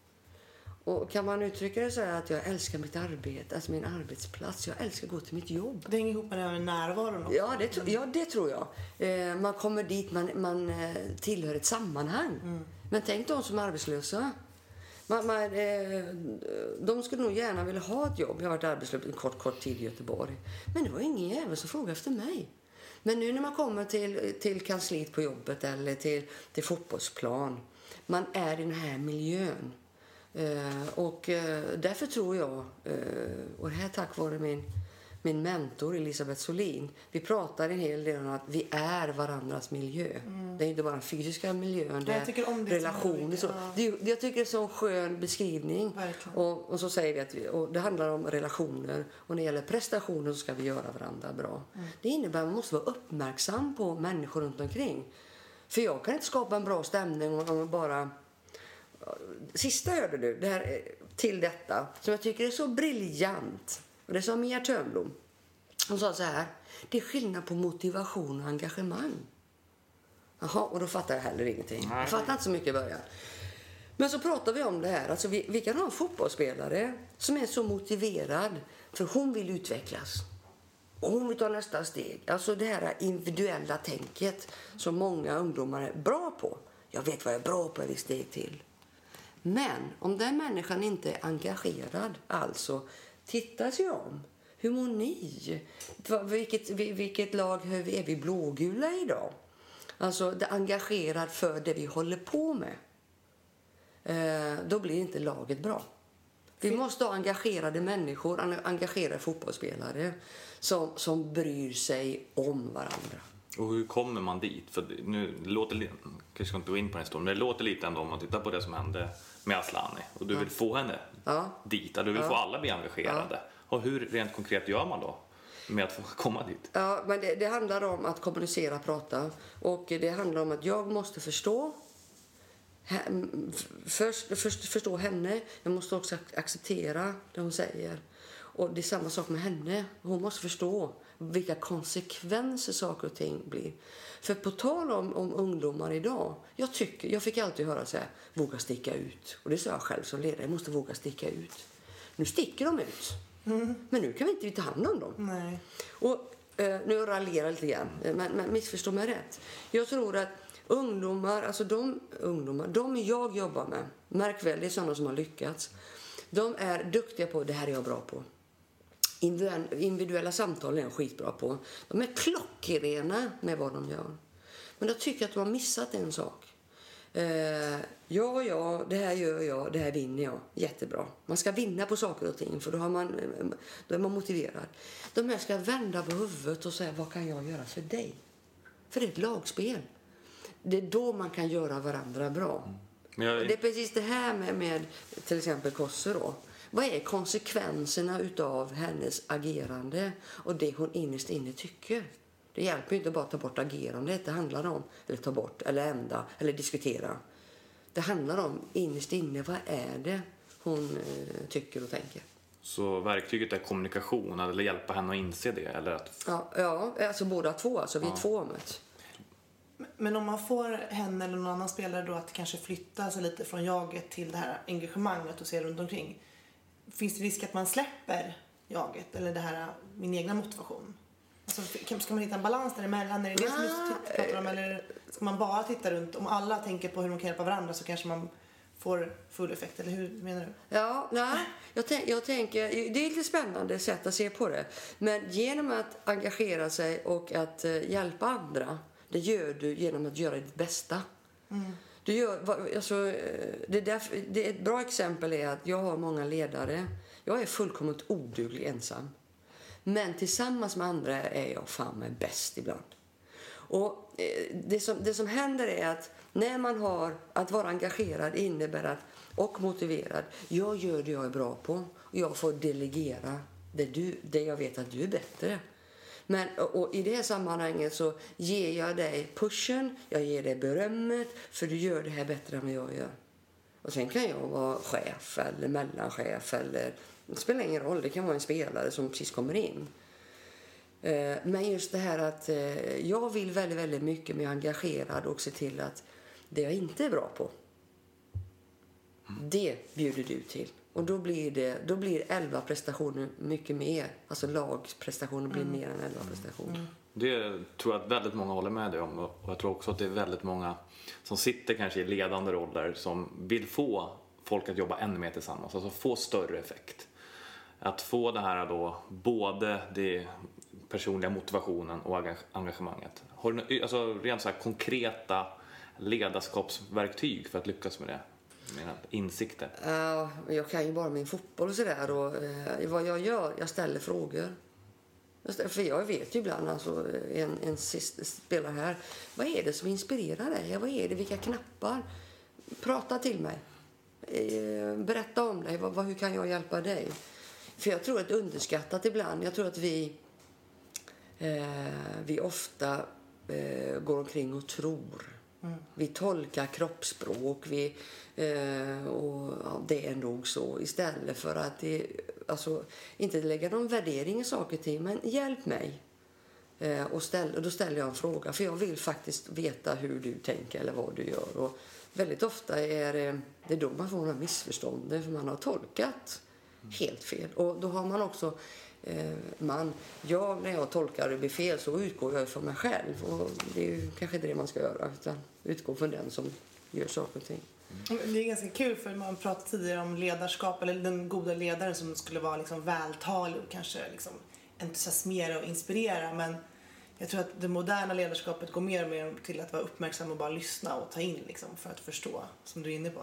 Speaker 7: Och kan man uttrycka det så här att jag älskar mitt arbete, alltså min arbetsplats. Jag älskar att gå till mitt jobb.
Speaker 6: Det hänger ihop med det här med närvaron också.
Speaker 7: Ja, det, ja, det tror jag. Eh, man kommer dit, man, man eh, tillhör ett sammanhang. Mm. Men tänk de som är arbetslösa. Man, man, eh, de skulle nog gärna vilja ha ett jobb. Jag har varit arbetslös en kort, kort tid i Göteborg. Men det var ingen jävel som frågade efter mig. Men nu när man kommer till, till kansliet på jobbet eller till, till fotbollsplan. Man är i den här miljön. Eh, och eh, därför tror jag, eh, och det här tack vare min, min mentor Elisabeth Solin. Vi pratar en hel del om att vi är varandras miljö. Mm. Det är inte bara den fysiska miljön, det är relationer. Så. Ja. Det, jag tycker det är en sån skön beskrivning. Och, och så säger vi att vi, och det handlar om relationer. Och när det gäller prestationer så ska vi göra varandra bra. Mm. Det innebär att man måste vara uppmärksam på människor runt omkring. För jag kan inte skapa en bra stämning om man bara... Sista hörde du, det här, till detta, som jag tycker är så briljant. Och det sa Mia Törnblom. Hon sa så här, det är skillnad på motivation och engagemang. Jaha, och då fattar jag heller ingenting. Nej. Jag fattar inte så mycket i början. Men så pratar vi om det här. Alltså vi, vi kan ha en fotbollsspelare som är så motiverad för hon vill utvecklas. Och hon vill ta nästa steg. Alltså det här individuella tänket som många ungdomar är bra på. Jag vet vad jag är bra på, jag vill steg till. Men om den människan inte är engagerad, alltså titta sig om. Hur mår ni? Vilket, vilket lag är vi blågula idag? Alltså det är engagerad för det vi håller på med. Eh, då blir inte laget bra. Vi måste ha engagerade människor, engagerade fotbollsspelare som, som bryr sig om varandra.
Speaker 5: Och hur kommer man dit? För nu låter kanske ska inte gå in på den historien, men det låter lite ändå om man tittar på det som hände med Asllani. Och du vill ja. få henne ja. dit, du vill ja. få alla bli engagerade. Ja. Och hur rent konkret gör man då med att få komma dit?
Speaker 7: Ja, men det, det handlar om att kommunicera, prata. Och det handlar om att jag måste förstå först, först, förstå henne. Jag måste också acceptera det hon säger. Och det är samma sak med henne. Hon måste förstå vilka konsekvenser saker och ting blir. För på tal om, om ungdomar idag. Jag, tycker, jag fick alltid höra så här, våga sticka ut. Och det sa jag själv som ledare, jag måste våga sticka ut. Nu sticker de ut. Mm. Men nu kan vi inte ta hand om dem. Nej. Och eh, nu raljerar jag lite grann. Men, men missförstå mig rätt. Jag tror att ungdomar, alltså de ungdomar, de jag jobbar med. Märk väl, det är sådana som har lyckats. De är duktiga på, det här är jag bra på. Individuella samtal är jag skitbra på. De är klockrena med vad de gör. Men jag tycker att de har missat en sak. Eh, ja, ja, det här gör jag, det här vinner jag. Jättebra. Man ska vinna på saker och ting, för då, har man, då är man motiverad. De här ska vända på huvudet och säga, vad kan jag göra för dig? För det är ett lagspel. Det är då man kan göra varandra bra. Mm. Jag... Det är precis det här med, med till exempel Kosse då. Vad är konsekvenserna utav hennes agerande och det hon innerst inne tycker? Det hjälper ju inte bara att ta bort agerandet. Det handlar om, eller ta bort, eller ändra, eller diskutera. Det handlar om innerst inne, vad är det hon eh, tycker och tänker?
Speaker 5: Så verktyget är kommunikation, eller hjälpa henne att inse det? Eller att...
Speaker 7: ja, ja, alltså båda två. Alltså vi är ja. två om ett.
Speaker 6: Men om man får henne eller någon annan spelare då att kanske flytta sig lite från jaget till det här engagemanget och se runt omkring. Finns det risk att man släpper jaget eller det här, min egna motivation? Alltså, ska man hitta en balans däremellan? Är det det som du pratar om? Eller ska man bara titta runt? Om alla tänker på hur de kan hjälpa varandra så kanske man får full effekt. Eller hur menar du?
Speaker 7: Ja, nej. Jag, tänk, jag tänker, det är lite spännande sätt att se på det. Men genom att engagera sig och att uh, hjälpa andra, det gör du genom att göra ditt bästa. Mm. Du gör, alltså, det, är därför, det är ett bra exempel är att jag har många ledare. Jag är fullkomligt oduglig ensam. Men tillsammans med andra är jag fan mig bäst ibland. Och det som, det som händer är att när man har att vara engagerad innebär att, och motiverad. Jag gör det jag är bra på. Och jag får delegera det, du, det jag vet att du är bättre. Men, och i det här sammanhanget så ger jag dig pushen, jag ger dig berömmet för du gör det här bättre än vad jag gör. Och sen kan jag vara chef eller mellanchef eller det spelar ingen roll, det kan vara en spelare som precis kommer in. Men just det här att jag vill väldigt, väldigt mycket med engagerad och se till att det jag inte är bra på, det bjuder du till. Och då blir det då blir elva prestationer mycket mer. Alltså lagprestationer blir mm. mer än elva prestationer. Mm.
Speaker 5: Det tror jag att väldigt många håller med dig om. Och jag tror också att det är väldigt många som sitter kanske i ledande roller som vill få folk att jobba ännu mer tillsammans. Alltså få större effekt. Att få det här då, både det personliga motivationen och engagemanget. Har du alltså rent så här konkreta ledarskapsverktyg för att lyckas med det? Mina insikter.
Speaker 7: Ja, uh, jag kan ju bara min fotboll och sådär. Och uh, vad jag gör, jag ställer frågor. För jag vet ju ibland, alltså, en, en sista spelare här. Vad är det som inspirerar dig? Vad är det, vilka knappar? Prata till mig. Uh, berätta om dig. Vad, vad, hur kan jag hjälpa dig? För jag tror att underskattat ibland. Jag tror att vi, uh, vi ofta uh, går omkring och tror. Mm. Vi tolkar kroppsspråk vi, eh, och ja, det är nog så istället för att det, alltså, inte lägga någon värdering i saker till, men hjälp mig eh, och, ställ, och då ställer jag en fråga för jag vill faktiskt veta hur du tänker eller vad du gör och väldigt ofta är det, det är då man får några missförstånd för man har tolkat mm. helt fel och då har man också Eh, man, jag när jag tolkar det blir fel så utgår jag från mig själv och det är ju kanske inte det man ska göra utan utgå från den som gör saker och ting.
Speaker 6: Mm. Det är ganska kul för man pratade tidigare om ledarskap eller den goda ledaren som skulle vara liksom vältalig och kanske liksom entusiasmera och inspirera men jag tror att det moderna ledarskapet går mer och mer till att vara uppmärksam och bara lyssna och ta in liksom, för att förstå som du är inne på.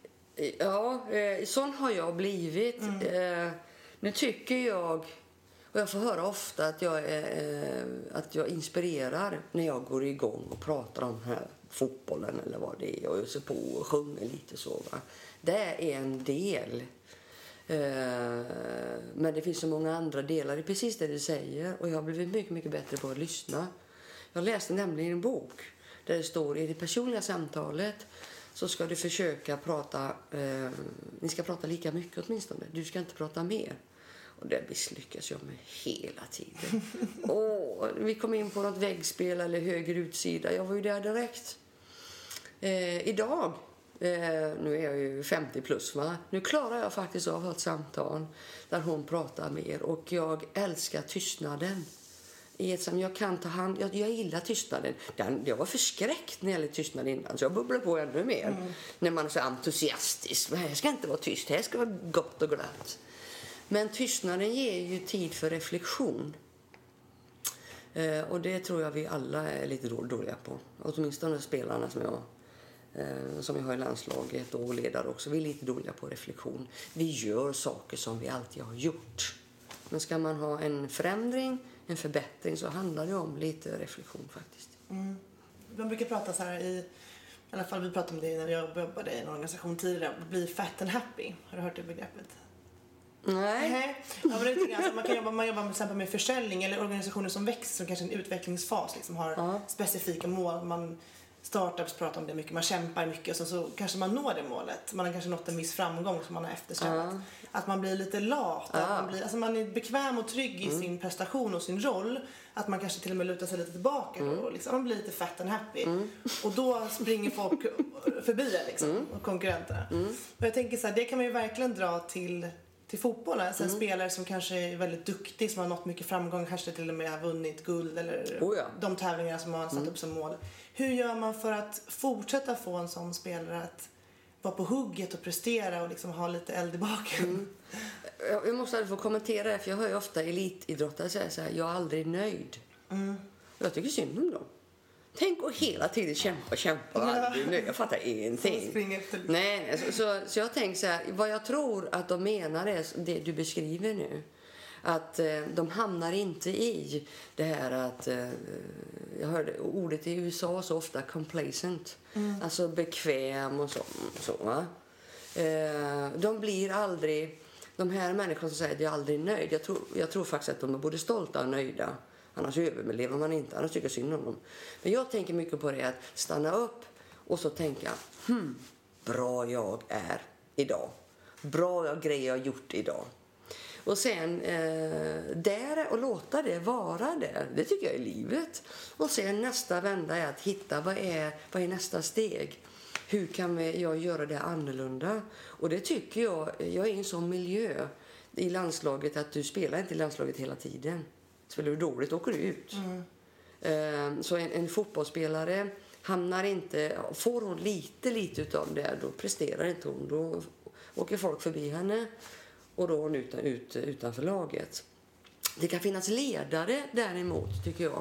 Speaker 7: Ja, eh, sån har jag blivit. Mm. Eh, Nu tycker jag, och jag får höra ofta att jag, är, att jag inspirerar när jag går igång och pratar om den här fotbollen eller vad det är. Och jag ser på och sjunger lite så. Va? Det är en del. Men det finns så många andra delar. Det är precis det du säger. Och jag har blivit mycket, mycket bättre på att lyssna. Jag läste nämligen en bok där det står i det personliga samtalet så ska du försöka prata, eh, ni ska prata lika mycket åtminstone. Du ska inte prata mer. Och det misslyckas jag med hela tiden. Åh, vi kom in på något väggspel eller höger utsida. Jag var ju där direkt. Eh, idag, eh, nu är jag ju femtio plus va. Nu klarar jag faktiskt av att ha ett samtal där hon pratar mer. Och jag älskar tystnaden. I ett som jag kan ta hand, jag, jag gillar tystnaden. Den, jag var förskräckt när jag gällde tystnad innan så jag bubblar på ännu mer. Mm. När man är så entusiastisk. Men här ska inte vara tyst, här ska vara gott och glatt. Men tystnaden ger ju tid för reflektion. Eh, och det tror jag vi alla är lite dåliga på. Åtminstone spelarna som jag, eh, som jag har i landslaget och ledare också. Vi är lite dåliga på reflektion. Vi gör saker som vi alltid har gjort. Men ska man ha en förändring, en förbättring så handlar det om lite reflektion faktiskt.
Speaker 6: Mm. Man brukar prata så här i, i alla fall vi pratade om det när jag jobbade i en organisation tidigare, bli fat and happy. Har du hört det begreppet?
Speaker 7: Nej.
Speaker 6: Nej. Ja, men det alltså, man kan jobba, man jobbar med, till exempel med försäljning eller organisationer som växer som kanske en utvecklingsfas liksom har ja. specifika mål. Man startups pratar om det mycket, man kämpar mycket och sen så kanske man når det målet. Man har kanske nått en viss framgång som man har eftersträvat. Uh. Att man blir lite lat, uh. att man, blir, alltså man är bekväm och trygg i mm. sin prestation och sin roll. Att man kanske till och med lutar sig lite tillbaka mm. och liksom, man blir lite fat and happy. Mm. Och då springer folk förbi liksom, mm. och konkurrenterna. Mm. Och jag tänker så här, det kan man ju verkligen dra till... till fotbollen. Alltså en mm. spelare som kanske är väldigt duktig, som har nått mycket framgång, kanske till och med har vunnit guld eller
Speaker 7: oh ja.
Speaker 6: de tävlingar som man har satt mm. upp som mål. Hur gör man för att fortsätta få en sån spelare att vara på hugget och prestera och liksom ha lite eld i baken? Mm.
Speaker 7: Jag måste få kommentera det, för jag hör ju ofta elitidrottare säga så här: jag är aldrig nöjd. Mm. Jag tycker synd om dem. Tänk att hela tiden kämpa, kämpa. Aldrig nöjd. Jag fattar ingenting. Nej, nej. Så, så, så jag tänker så här, vad jag tror att de menar är det du beskriver nu. Att eh, de hamnar inte i det här att, eh, jag hörde ordet i U S A så ofta, complacent. Mm. Alltså bekväm och så. så va? Eh, de blir aldrig, de här människorna som säger att jag är aldrig nöjd. Jag tror, jag tror faktiskt att de är både stolta och nöjda. Annars överlever man inte, annars tycker jag synd om dem. Men jag tänker mycket på det, att stanna upp och så tänka, hmm, bra jag är idag. Bra grejer jag har gjort idag. Och sen eh, där och låta det vara där. Det tycker jag är livet. Och sen nästa vända är att hitta, vad är, vad är nästa steg? Hur kan jag göra det annorlunda? Och det tycker jag, jag är i en sån miljö i landslaget att du spelar inte i landslaget hela tiden. Spelar du dåligt åker du ut. Mm. Så en, en fotbollsspelare hamnar inte, får hon lite lite utav det, då presterar inte hon. Då åker folk förbi henne och då är hon utan, ut, utanför laget. Det kan finnas ledare däremot, tycker jag,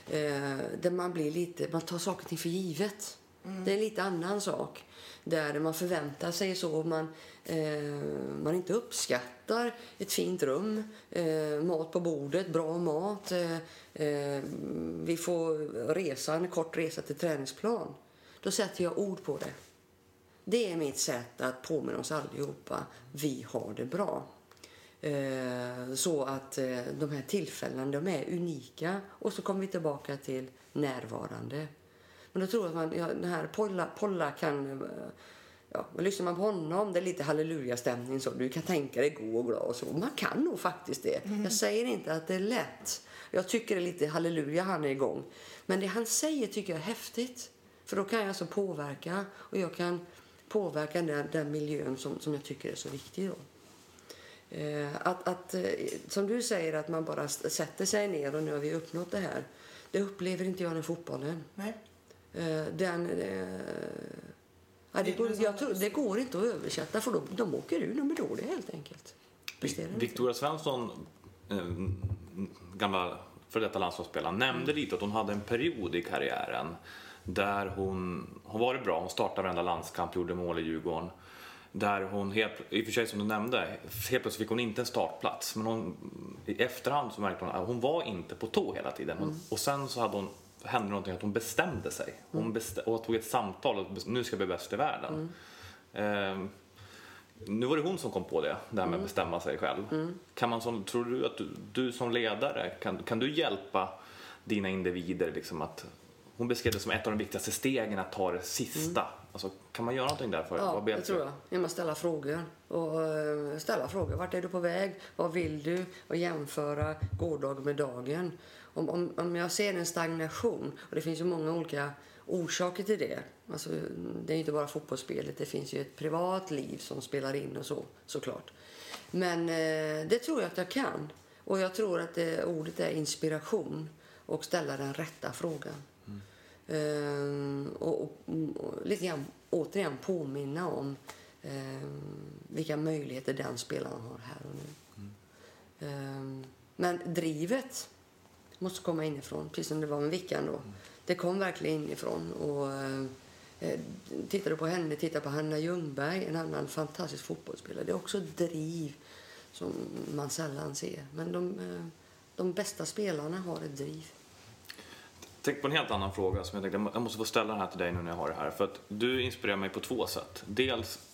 Speaker 7: där man blir lite, man tar saker till för givet. Mm. Det är en lite annan sak. Där man förväntar sig så, man, eh, man inte uppskattar ett fint rum, eh, mat på bordet, bra mat. Eh, eh, vi får resa, en kort resa till träningsplan. Då sätter jag ord på det. Det är mitt sätt att påminna oss allihopa. Vi har det bra. Eh, så att eh, de här tillfällena, de är unika. Och så kommer vi tillbaka till närvarande. Men då tror jag att man, ja, den här Polla, Polla kan, ja, lyssnar man på honom, det är lite halleluja-stämning så, du kan tänka dig gå och glad och så. Man kan nog faktiskt det. Mm. Jag säger inte att det är lätt. Jag tycker det är lite halleluja han är igång. Men det han säger tycker jag är häftigt. För då kan jag alltså påverka, och jag kan påverka den, den miljön som, som jag tycker är så viktig då. Eh, att, att, som du säger, att man bara sätter sig ner och nu har vi uppnått det här. Det upplever inte jag i fotbollen. Nej. Den, eh, ja, det, går, jag tror, det går inte att översätta, för de, de åker ur, de är dåliga helt enkelt.
Speaker 5: Victoria Svensson, eh, gamla för detta landslagsspelare, nämnde lite att hon hade en period i karriären där hon, hon var bra, hon startade varenda landskamp, gjorde mål i Djurgården. Där hon, helt, i och för sig som du nämnde, helt plötsligt fick hon inte en startplats. Men hon, i efterhand så märkte hon att hon var inte på tå hela tiden. Mm. Och sen så hade hon, hände någonting att hon bestämde sig. Hon mm. bestäm, och tog ett samtal och nu ska jag bli bäst i världen. Mm. Eh, nu var det hon som kom på det, det här med att bestämma sig själv. Mm. Kan man som, tror du att du, du som ledare, kan, kan du hjälpa dina individer liksom att... Hon beskrev det som ett av de viktigaste stegen att ta det sista. Mm. Alltså, kan man göra någonting där för?
Speaker 7: Ja,
Speaker 5: vad
Speaker 7: det tror jag. Genom att ställa frågor. Och ställa frågor. Vart är du på väg? Vad vill du? Och jämföra gårdag med dagen. Om, om, om jag ser en stagnation, och det finns ju många olika orsaker till det. Alltså, det är inte bara fotbollsspelet. Det finns ju ett privat liv som spelar in och så, såklart. Men eh, det tror jag att jag kan. Och jag tror att det, ordet är inspiration. Och ställa den rätta frågan. Mm. Uh, och, och, och lite grann återigen påminna om uh, vilka möjligheter den spelaren har här och nu. Mm. Uh, men drivet måste komma inifrån, precis som det var med Vickan då. Mm. Det kom verkligen inifrån. Och uh, tittar du på henne, tittar på Hanna Ljungberg, en annan fantastisk fotbollsspelare. Det är också driv som man sällan ser. Men de, uh, de bästa spelarna har ett driv.
Speaker 5: Tänk på en helt annan fråga som jag tänkte, jag måste få ställa den här till dig nu när jag har det här. För att du inspirerar mig på två sätt. Dels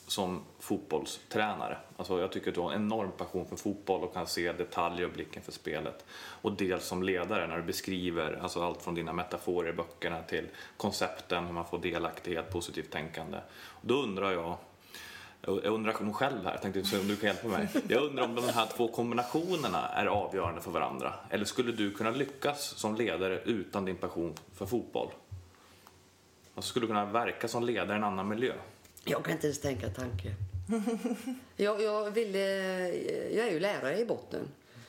Speaker 5: som fotbollstränare. Alltså jag tycker att du har en enorm passion för fotboll och kan se detaljer och blicken för spelet. Och dels som ledare när du beskriver alltså allt från dina metaforer i böckerna till koncepten, hur man får delaktighet, positivt tänkande. Och då undrar jag, jag undrar om själv här, jag tänkte se om du kan hjälpa mig. Jag undrar om de här två kombinationerna är avgörande för varandra. Eller skulle du kunna lyckas som ledare utan din passion för fotboll? Alltså skulle du kunna verka som ledare i en annan miljö?
Speaker 7: Jag kan inte ens tänka tanke. jag, jag, ville, jag är ju lärare i botten.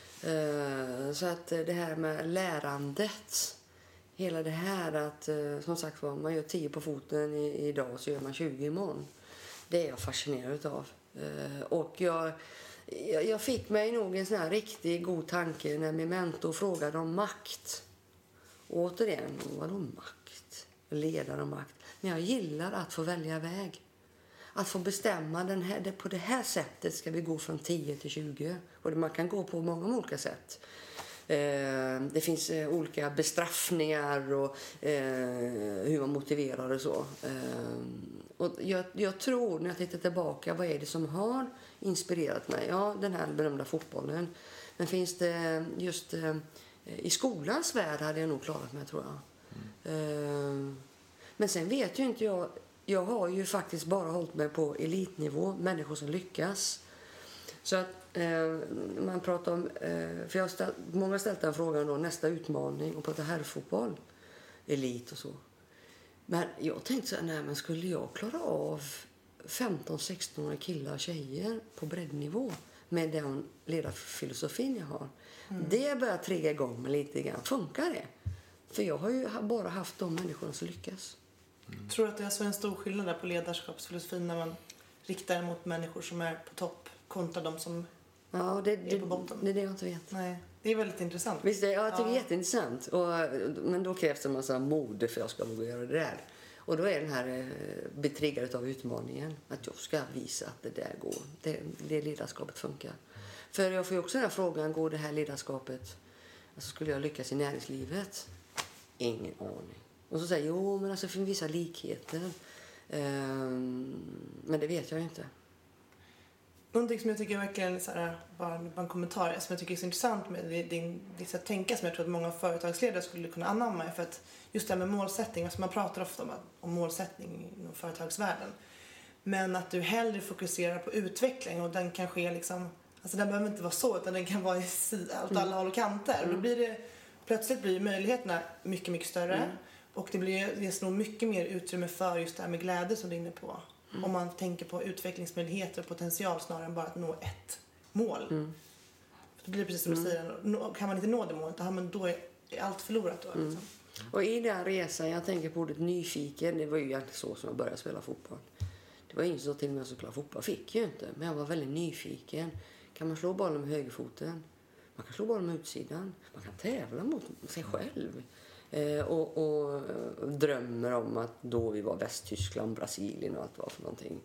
Speaker 7: Så att det här med lärandet, hela det här att som sagt var, man gör tio på foten idag så gör man tjugo imorgon. Det är jag fascinerad av. Och jag, jag fick mig nog en sån här riktigt god tanke när min mentor frågade om makt. Och återigen, vadå makt? Ledare och makt. Men jag gillar att få välja väg. Att få bestämma den här, på det här sättet ska vi gå från tio till tjugo. Och man kan gå på många olika sätt. Eh, det finns eh, olika bestraffningar och eh, hur man motiverar och så. Eh, och jag, jag tror när jag tittar tillbaka, vad är det som har inspirerat mig? Ja, den här berömda fotbollen. Men finns det just eh, i skolans värld hade jag nog klarat mig, tror jag. Mm. Eh, men sen vet ju inte jag, jag har ju faktiskt bara hållit mig på elitnivå, människor som lyckas. Så att eh, man pratar om, eh, för jag har ställt, många har ställt den frågan då, nästa utmaning och prata herrfotboll, elit och så. Men jag tänkte så här, nej men skulle jag klara av femton sexton killar och tjejer på breddnivå med den ledarfilosofin jag har. Mm. Det börjar trigga igång mig lite grann. Funkar det? För jag har ju bara haft de människorna som lyckas.
Speaker 6: Mm. Tror du att det är så en stor skillnad där på ledarskapsfilosofin när man riktar mot människor som är på topp kontra de som
Speaker 7: ja, det,
Speaker 6: är på botten?
Speaker 7: Det är det jag inte vet.
Speaker 6: Nej, det är väldigt intressant.
Speaker 7: Visst, ja, jag tycker
Speaker 6: ja.
Speaker 7: det är jätteintressant. Och, men då krävs det en massa mod för att jag ska våga göra det där. Och då är den här eh, betriggad av utmaningen. Att jag ska visa att det där går. Det, det ledarskapet funkar. För jag får ju också den här frågan, går det här ledarskapet, alltså skulle jag lyckas i näringslivet? Ingen aning. Och så säger jag, jo men alltså det finns vissa likheter. Um, men det vet jag inte.
Speaker 6: Någonting som jag tycker verkligen så här, bara, bara en kommentar som jag tycker är så intressant med din, din, din sätt att tänka som jag tror att många företagsledare skulle kunna anamma, för att just det här med målsättning, alltså man pratar ofta om, om målsättning inom företagsvärlden, men att du hellre fokuserar på utveckling och den kan ske liksom, alltså den behöver inte vara så utan den kan vara i åt alla håll och kanter. Mm. Och då blir det, plötsligt blir möjligheterna mycket, mycket större. Mm. Och det blir det nog mycket mer utrymme för just det här med glädje som du är inne på. Mm. Om man tänker på utvecklingsmöjligheter och potential snarare än bara att nå ett mål. Mm. För då blir det precis som du säger, kan man inte nå det målet, då är allt förlorat då.
Speaker 7: Mm.
Speaker 6: Liksom.
Speaker 7: Och i den resan, jag tänker på ordet nyfiken, det var ju egentligen så som jag började spela fotboll. Det var ingen som till och med som spelade fotboll, fick ju inte, men jag var väldigt nyfiken. Kan man slå bollen med högerfoten? Man kan slå bollen med utsidan. Man kan tävla mot sig själv. Eh, och, och, och drömmer om att då vi var Västtyskland, Brasilien och allt vad för någonting.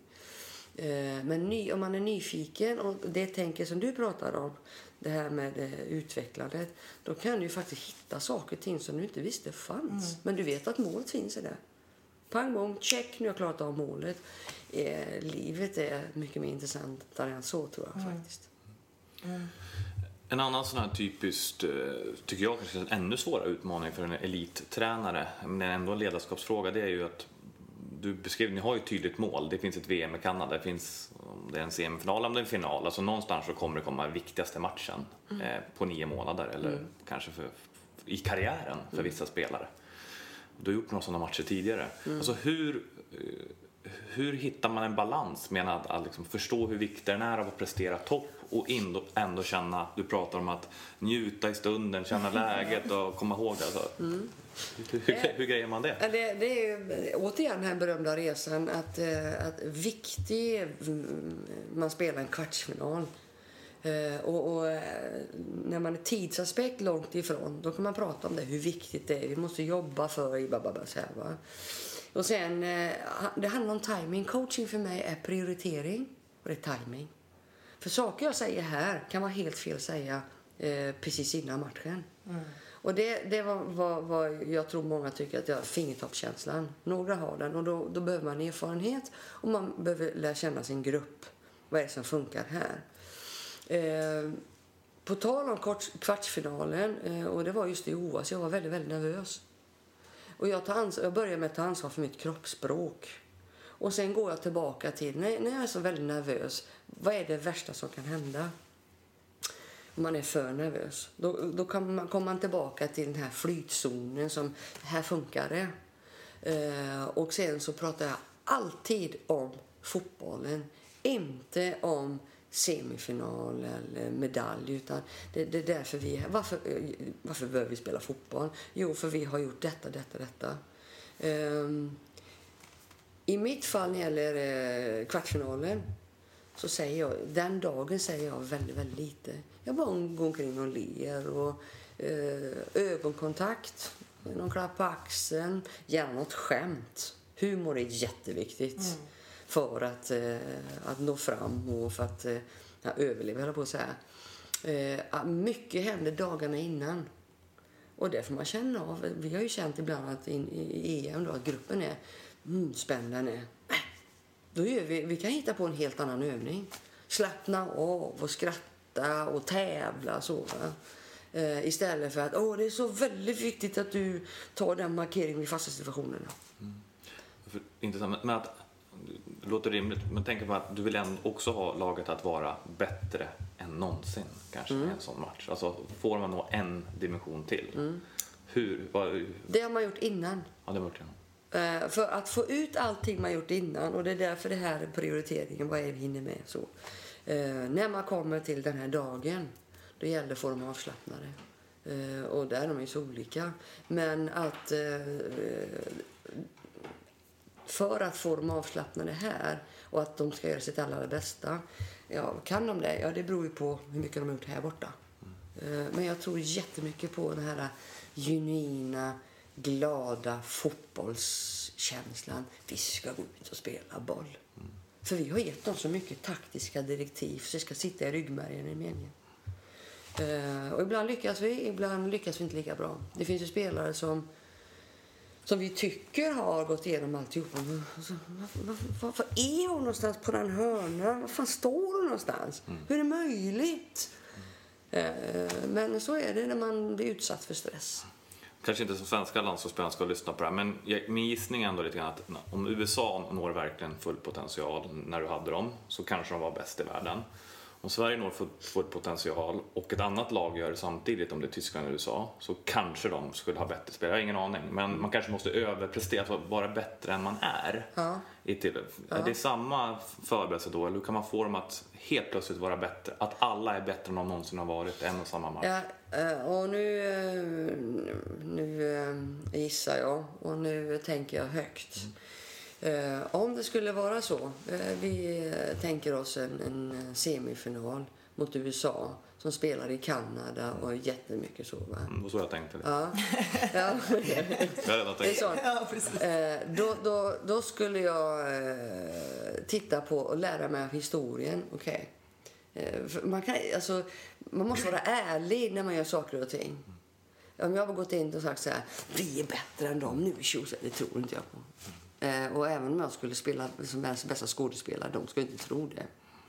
Speaker 7: Eh, men ny, om man är nyfiken och det tänker som du pratar om, det här med eh, utvecklandet, då kan du ju faktiskt hitta saker och ting som du inte visste fanns. Mm. Men du vet att målet finns i det. Pang, bom, check, nu har jag klarat av målet. Eh, livet är mycket mer intressant än så, tror jag mm. faktiskt.
Speaker 5: Mm. En annan sån här typiskt, tycker jag kanske en ännu svårare utmaning för en elittränare, men ändå en ledarskapsfråga, det är ju att du beskrev, ni har ju ett tydligt mål. Det finns ett V M i Kanada, det finns, om det är en semifinal, om det är en final, alltså någonstans så kommer det komma viktigaste matchen mm. eh, på nio månader eller mm. kanske för, i karriären för mm. vissa spelare. Du har gjort några sådana matcher tidigare. Mm. Alltså hur, hur hittar man en balans med att, att liksom förstå hur viktigt den är av att prestera topp och ändå, ändå känna, du pratar om att njuta i stunden, känna läget och komma ihåg det. Alltså, mm. hur, hur, hur grejer man det?
Speaker 7: det? Det är ju återigen den här berömda resan att, att viktig, man spelar en kvartsfinal. Och, och när man är tidsaspekt långt ifrån, då kan man prata om det, hur viktigt det är. Vi måste jobba för i bababa så här, va? Och sen, det handlar om timing. Coaching för mig är prioritering och det är timing. För saker jag säger här kan vara helt fel att säga eh, precis innan matchen. Mm. Och det, det var vad, vad jag tror många tycker att jag har fingertoppskänslan. Några har den och då, då behöver man erfarenhet och man behöver lära känna sin grupp. Vad är det som funkar här? Eh, på tal om kort, kvartsfinalen, eh, och det var just i O A S, jag var väldigt, väldigt nervös. Och jag, tar ans- jag började med att ta ansvar för mitt kroppsspråk. Och sen går jag tillbaka till, när, när jag är så väldigt nervös, vad är det värsta som kan hända? Om man är för nervös. Då, då kan man, kommer man tillbaka till den här flytzonen som, här funkar det. Eh, och sen så pratar jag alltid om fotbollen. Inte om semifinal eller medalj, utan det, det är därför vi är. Varför, varför behöver vi spela fotboll? Jo, för vi har gjort detta, detta, detta. Um, I mitt fall när det gäller eh, kvartsfinalen så säger jag, den dagen säger jag väldigt, väldigt lite. Jag bara går omkring och ler och eh, ögonkontakt, någon klapp på axeln, gärna något skämt. Humor är jätteviktigt. Mm. För att, eh, att nå fram och för att eh, överleva, höll på att säga. Eh, mycket händer dagarna innan. Och det får man känna av. Vi har ju känt ibland att i, i E M då, att gruppen är mm, spännande. Äh, då gör vi, vi kan hitta på en helt annan övning. Slappna av och skratta och tävla och så. Va? Eh, istället för att åh, det är så väldigt viktigt att du tar den markeringen i fasta situationerna.
Speaker 5: Mm. För, intressant, men att det låter rimligt, men tänk på att du vill ändå också ha laget att vara bättre än någonsin kanske mm. i en sån match. Alltså får man nå en dimension till. Mm. Hur? Vad,
Speaker 7: det har man gjort innan.
Speaker 5: Ja, det har man gjort innan.
Speaker 7: Uh, för att få ut allting man gjort innan, och det är därför det här är prioriteringen, vad är vi hinner med så. Uh, när man kommer till den här dagen, då gäller det att få dem avslappnade. Uh, och där är de ju så olika. Men att uh, för att få dem avslappnade här och att de ska göra sitt allra bästa. Ja, kan de det? Ja, det beror ju på hur mycket de har gjort här borta. Mm. Men jag tror jättemycket på den här genuina, glada fotbollskänslan. Vi ska gå ut och spela boll. Mm. För vi har gett dem så mycket taktiska direktiv så det ska sitta i ryggmärgen i meningen. Och ibland lyckas vi, ibland lyckas vi inte lika bra. Det finns ju spelare som som vi tycker har gått igenom alltihop. Varför är hon någonstans på den hörnan? Var fan står hon någonstans? Mm. Hur är det möjligt? Mm. Men så är det när man blir utsatt för stress.
Speaker 5: Kanske inte som svenska landslagsspelare ska lyssna på det här, men min gissning är ändå lite grann att om U S A når verkligen full potential när du hade dem, så kanske de var bäst i världen. Om Sverige når full potential och ett annat lag gör det samtidigt, om det är Tyskland eller U S A, så kanske de skulle ha bättre spelare. Jag har ingen aning, men man kanske måste överprestera för att vara bättre än man är. Ja. I till, ja. Är det samma förberedelse då, eller hur kan man få dem att helt plötsligt vara bättre? Att alla är bättre än de någonsin har varit en och samma match?
Speaker 7: Ja, och nu, nu gissar jag och nu tänker jag högt. Mm. Uh, om det skulle vara så, uh, vi tänker oss en, en semifinal mot U S A som spelar i Kanada och jättemycket så, va?
Speaker 5: Mm, och så jag tänkte det.
Speaker 7: Ja. Ja.
Speaker 5: Jag redan tänkt.
Speaker 7: Så. Ja, precis. Uh, då, då, då skulle jag uh, titta på och lära mig av historien. Okej. Okay. Uh, man, kan, alltså, man måste vara ärlig när man gör saker och ting. Om jag har gått in och sagt så här, vi är bättre än dem nu, tjus, det tror inte jag på. Eh, och även om jag skulle spela som världens bästa skådespelare, de skulle inte tro det.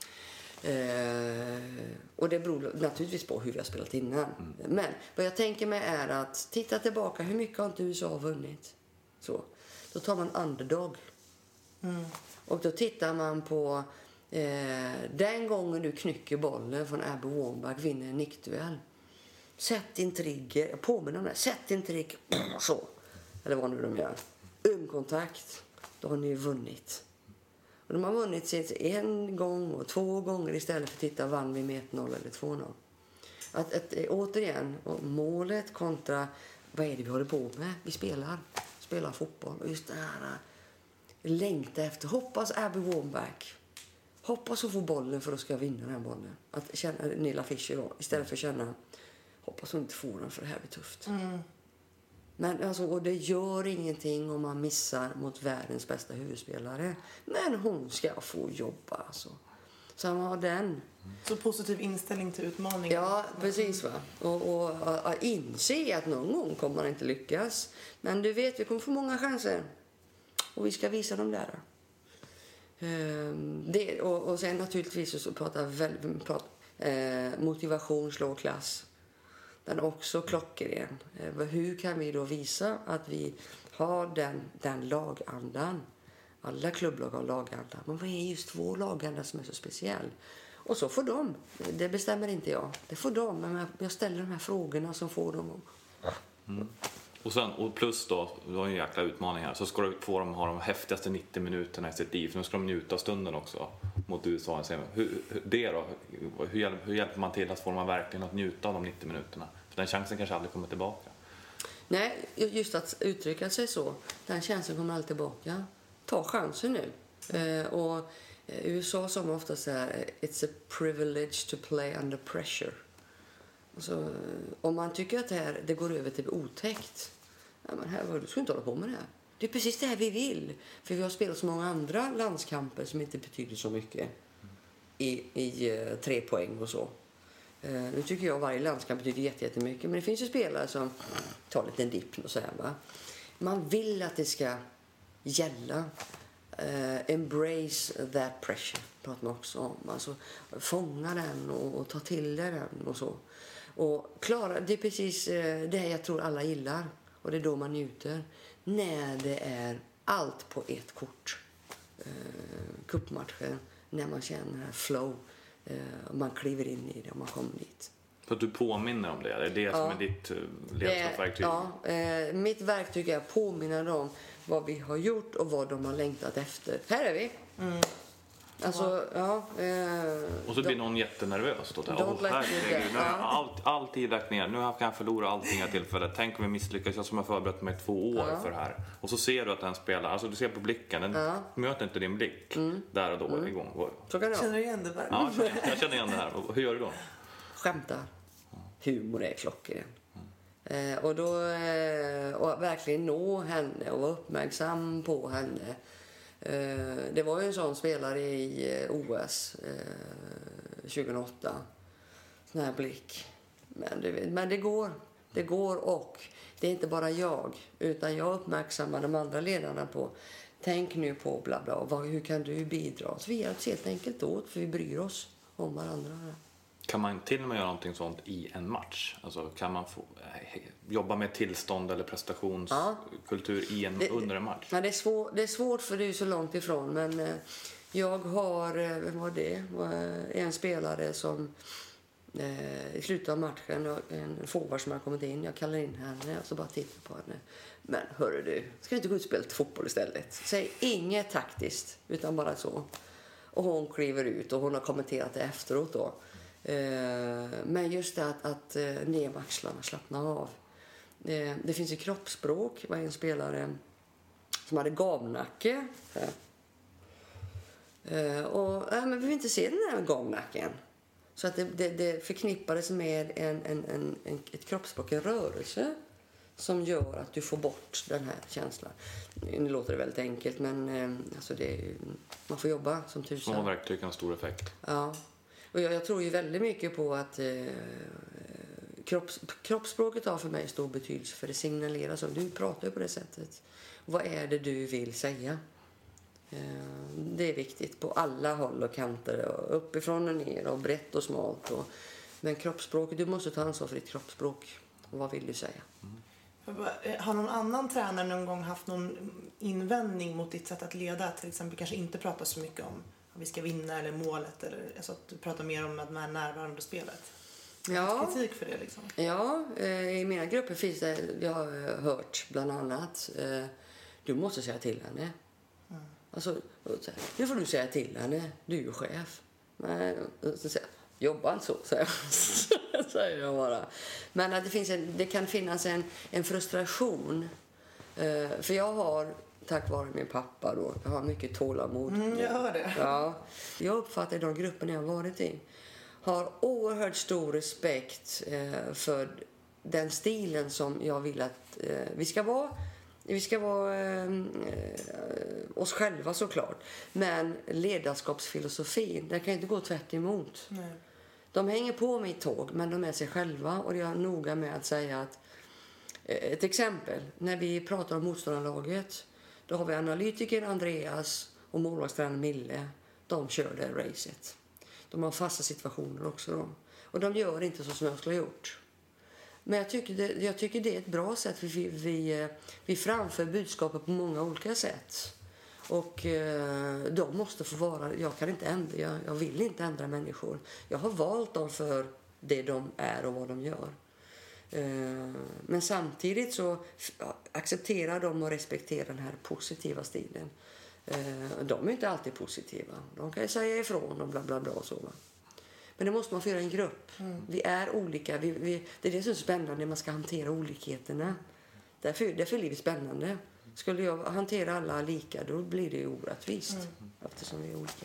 Speaker 7: Eh, och det beror naturligtvis på hur vi har spelat innan. Mm. Men vad jag tänker mig är att titta tillbaka, hur mycket har inte U S A vunnit? Så. Då tar man underdog. Mm. Och då tittar man på eh, den gången du knycker bollen från Abby Wambach, vinner en nickduell. Sätt din trigger, jag påminner om det, sätt din trigger, så. Eller vad nu de gör. Ögonkontakt, då har ni vunnit. Och de har vunnit en gång och två gånger istället för att titta, vann vi med ett noll eller två noll. Att, att, återigen, målet kontra vad är det vi håller på med? Vi spelar, spelar fotboll. Och just det här, längta efter, hoppas Abby Wambach. Hoppas hon får bollen för att ska vinna den här bollen. Att känna Nilla Fischer då, istället för att känna, hoppas hon inte får den för det här blir tufft. Mm. Men alltså, och det gör ingenting om man missar mot världens bästa huvudspelare. Men hon ska få jobba alltså. Så han har den.
Speaker 6: Så positiv inställning till utmaningen.
Speaker 7: Ja, precis va. Och, och, och, och inse att någon gång kommer man inte lyckas. Men du vet, vi kommer få många chanser. Och vi ska visa dem där. Ehm, det, och, och sen naturligtvis så pratar väldigt pratar, eh, motivation slår klass. Den är också klockren. Eh, hur kan vi då visa att vi har den, den lagandan? Alla klubblag har laganda. Men vad är just vår laganda som är så speciell? Och så får de. Det bestämmer inte jag. Det får de. Men jag ställer de här frågorna som får dem.
Speaker 5: Mm. Och, sen, och plus då, det var en jäkla utmaning här. Så ska du få dem ha de häftigaste nittio minuterna i sitt liv. För nu ska de njuta stunden också mot U S A. Hur, hur, det då? Hur hjälper, hur hjälper man till att få dem verkligen att njuta av de nittio minuterna? För den chansen kanske aldrig kommer tillbaka. Nej,
Speaker 7: just att uttrycka sig så. Den chansen kommer aldrig tillbaka. Ta chansen nu. Eh, och U S A som ofta säger it's a privilege to play under pressure. Alltså, om man tycker att det här det går över till otäckt. Ja, men här, du ska inte hålla på med det här. Det är precis det här vi vill. För vi har spelat så många andra landskamper som inte betyder så mycket. I, i uh, tre poäng och så. Uh, nu tycker jag varje landskamp betyder jättemycket. Men det finns ju spelare som tar lite en dipp och så här, va. Man vill att det ska gälla. Uh, embrace that pressure pratar man också om. Alltså, fånga den och, och ta till den och så. Och klara, det är precis uh, det jag tror alla gillar. Och det är då man njuter. När det är allt på ett kort. Uh, kuppmatcher. När man känner flow. Uh, man kliver in i det och man kommer dit.
Speaker 5: För att du påminner om det? Det är det ja. som är ditt uh, ledarskapsverktyg?
Speaker 7: Ja, uh, mitt verktyg är att påminna om vad vi har gjort och vad de har längtat efter. Här är vi. Mm. Alltså, ja. Eh,
Speaker 5: och så blir någon jättenervös. Då. Oh, herregud, nu har jag allt, all tid lagt ner. Nu kan jag förlora allting här tillfället. Tänk om vi misslyckas. Jag som har förberett mig två år ja. för det här. Och så ser du att den spelar. Alltså du ser på blicken. Den ja. möter inte din blick. Mm. Där och då mm. igång.
Speaker 6: Så kan jag. Känner du igen det där?
Speaker 5: Ja, jag känner, jag känner igen det här. Och hur gör du då?
Speaker 7: Skämtar. Humor är klockren. Eh, och då eh, och verkligen nå henne och vara uppmärksam på henne. Eh, det var ju en sån spelare i eh, O S eh, tjugohundraåtta. Sån här blick. Men det, men det går. Det går och det är inte bara jag utan jag uppmärksammar de andra ledarna på tänk nu på bla bla och vad, hur kan du bidra? Så vi hjälps helt enkelt åt för vi bryr oss om varandra.
Speaker 5: Kan man till och med göra någonting sånt i en match? Alltså kan man få äh, jobba med tillstånd eller prestationskultur ja. i en, det, under en match?
Speaker 7: Ja, det, är svår, det är svårt för du är så långt ifrån. Men eh, jag har, eh, vem var det? Eh, en spelare som eh, i slutet av matchen, en forward som har kommit in. Jag kallar in henne och så bara tittar på henne. Men hörru du, ska du inte gå ut och spela fotboll istället? Säg inget taktiskt, utan bara så. Och hon kliver ut och hon har kommenterat det efteråt då. Men just det att, att ner med axlarna, slappna av. Det finns ju kroppsspråk. Det var en spelare som hade gavnacke. Och ja, men vi vill inte se den här gavnacken. Så att det, det, det förknippades med en, en, en, en, ett kroppsspråk, en rörelse som gör att du får bort den här känslan. Nu låter det väldigt enkelt, men alltså det är, man får jobba som tusan.
Speaker 5: Små verktyg kan ha stor effekt.
Speaker 7: Ja. Och jag, jag tror ju väldigt mycket på att eh, kropps, kroppsspråket har för mig stor betydelse. För det signalerar så. Du pratar ju på det sättet. Vad är det du vill säga? Eh, det är viktigt på alla håll och kanter. Och uppifrån och ner och brett och smalt. Och, men kroppsspråket, du måste ta ansvar för ditt kroppsspråk. Och vad vill du säga?
Speaker 6: Mm. Har någon annan tränare någon gång haft någon invändning mot ditt sätt att leda? Till exempel kanske inte prata så mycket om om vi ska vinna eller målet eller så att du pratar mer om att man är närvarande spelet.
Speaker 7: Ja.
Speaker 6: Kritik för det liksom.
Speaker 7: Ja, i mina grupper finns det, jag har hört bland annat du måste säga till henne. Mm. Alltså, nu får du säga till henne, du är ju chef. Nej, så säger jag, jobba så säger jag. säger jag bara. Men att det finns en, det kan finnas en en frustration. För jag har tack vare min pappa då. Jag har mycket tålamod.
Speaker 6: Mm, jag hör det.
Speaker 7: Ja. Jag uppfattar de grupperna jag har varit i. Har oerhört stor respekt eh, för den stilen som jag vill att eh, vi ska vara. vi ska vara eh, oss själva såklart. Men ledarskapsfilosofin, den kan inte gå tvärt emot.
Speaker 6: Nej.
Speaker 7: De hänger på mitt tåg, men de är sig själva. Och jag är noga med att säga att ett exempel, när vi pratar om motståndarlaget, då har vi analytiker Andreas och målvaktstränaren Mille. De kör det racet. De har fasta situationer också. De. Och de gör inte så som jag skulle ha gjort. Men jag tycker, det, jag tycker det är ett bra sätt. Vi, vi, vi framför budskapet på många olika sätt. Och eh, de måste få vara, jag kan inte ändra, jag, jag vill inte ändra människor. Jag har valt dem för det de är och vad de gör. Eh, men samtidigt så accepterar de och respekterar den här positiva stilen. Eh, de är inte alltid positiva. De kan ju säga ifrån och bla bla bla och så. Va? Men det måste man få göra i en grupp. Mm. Vi är olika. Vi, vi, det är det som är spännande när man ska hantera olikheterna. Därför, därför är livet spännande. Skulle jag hantera alla lika, då blir det ju orättvist. Mm. Eftersom vi är olika.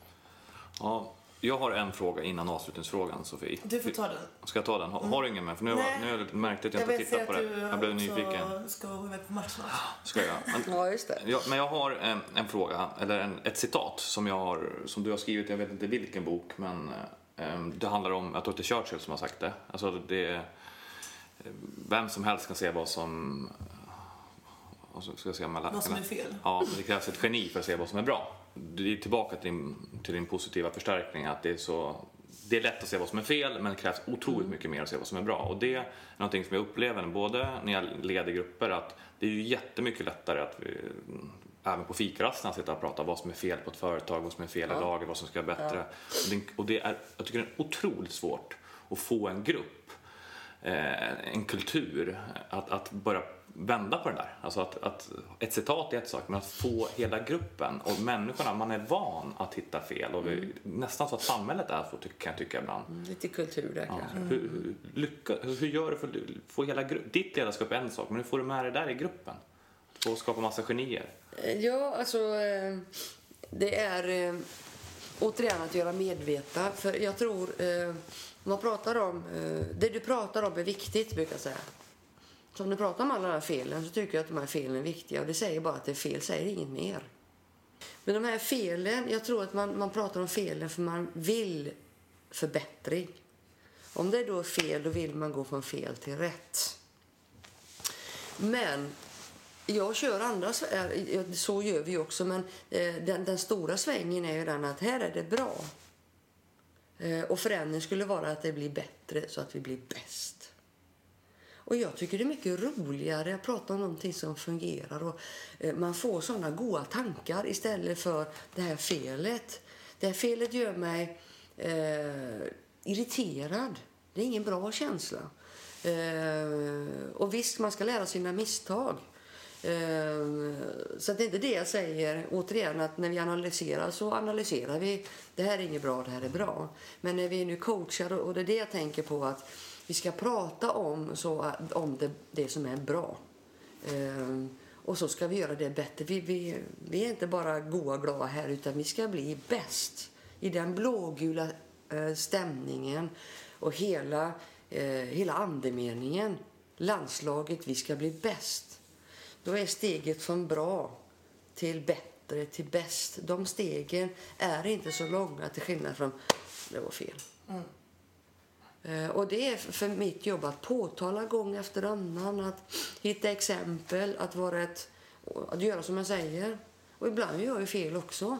Speaker 5: Ja, jag har en fråga innan avslutningsfrågan, Sofie.
Speaker 6: Du får ta den.
Speaker 5: Ska jag ta den? Har, har du ingen med? För nu har jag, nu har jag märkt att jag, jag inte tittat på det. Jag blev nyfiken.
Speaker 6: Jag ska gå med på matchen.
Speaker 5: Ska jag? Men,
Speaker 7: ja, just det.
Speaker 5: Jag, men jag har en, en fråga, eller en, ett citat som, jag har, som du har skrivit, jag vet inte vilken bok, men um, det handlar om, jag tror att det är Churchill som har sagt det. Alltså det, vem som helst kan se vad som... Och så ska jag säga, mellan,
Speaker 6: vad som är fel.
Speaker 5: Ja, det krävs ett geni för att se vad som är bra. Det är tillbaka till din, till din positiva förstärkning, att det är så, det är lätt att se vad som är fel, men det krävs otroligt mycket mer att se vad som är bra. Och det är någonting som jag upplever både när jag leder grupper, att det är ju jättemycket lättare att vi, även på fikarasterna, sitta och prata vad som är fel på ett företag, vad som är fel i ja. laget, vad som ska vara bättre. Ja. Och det är, jag tycker det är otroligt svårt att få en grupp, eh, en kultur, att, att börja vända på det där. Alltså att, att ett citat är ett sak, men att få hela gruppen och människorna, man är van att hitta fel och vi, mm. nästan så att samhället är så, kan jag tycka ibland.
Speaker 7: Mm, lite kultur där
Speaker 5: ja.
Speaker 7: kanske.
Speaker 5: Mm. Hur, hur, lycka, hur gör du för att få hela gruppen? Ditt ledarskap är en sak, men hur får du med det där i gruppen? För att skapa massa genier.
Speaker 7: Ja, alltså det är återigen att göra medvetna. För jag tror, man pratar om, det du pratar om är viktigt, brukar jag säga. Så om du pratar om alla de här felen så tycker jag att de här felen är viktiga. Och det säger bara att det är fel, säger inget mer. Men de här felen, jag tror att man, man pratar om felen för man vill förbättring. Om det då är fel, då vill man gå från fel till rätt. Men jag kör andra, så gör vi också. Men den, den stora svängen är ju den att här är det bra. Och förändringen skulle vara att det blir bättre så att vi blir bäst. Och jag tycker det är mycket roligare att prata om någonting som fungerar. Och man får sådana goda tankar istället för det här felet. Det här felet gör mig eh, irriterad. Det är ingen bra känsla. Eh, och visst, man ska lära sina misstag. Eh, så det är inte det jag säger. Återigen, att när vi analyserar så analyserar vi. Det här är inget bra, det här är bra. Men när vi nu coachar, och det är det jag tänker på, att vi ska prata om, så, om det, det som är bra. Eh, och så ska vi göra det bättre. Vi, vi, vi är inte bara goa och glada här, utan vi ska bli bäst. I den blågula eh, stämningen och hela, eh, hela andemeningen. Landslaget, vi ska bli bäst. Då är steget från bra till bättre till bäst. De stegen är inte så långa till skillnad från det var fel. Mm. Och det är för mitt jobb att påtala gång efter annan, att hitta exempel, att vara ett, att göra som jag säger. Och ibland gör jag fel också.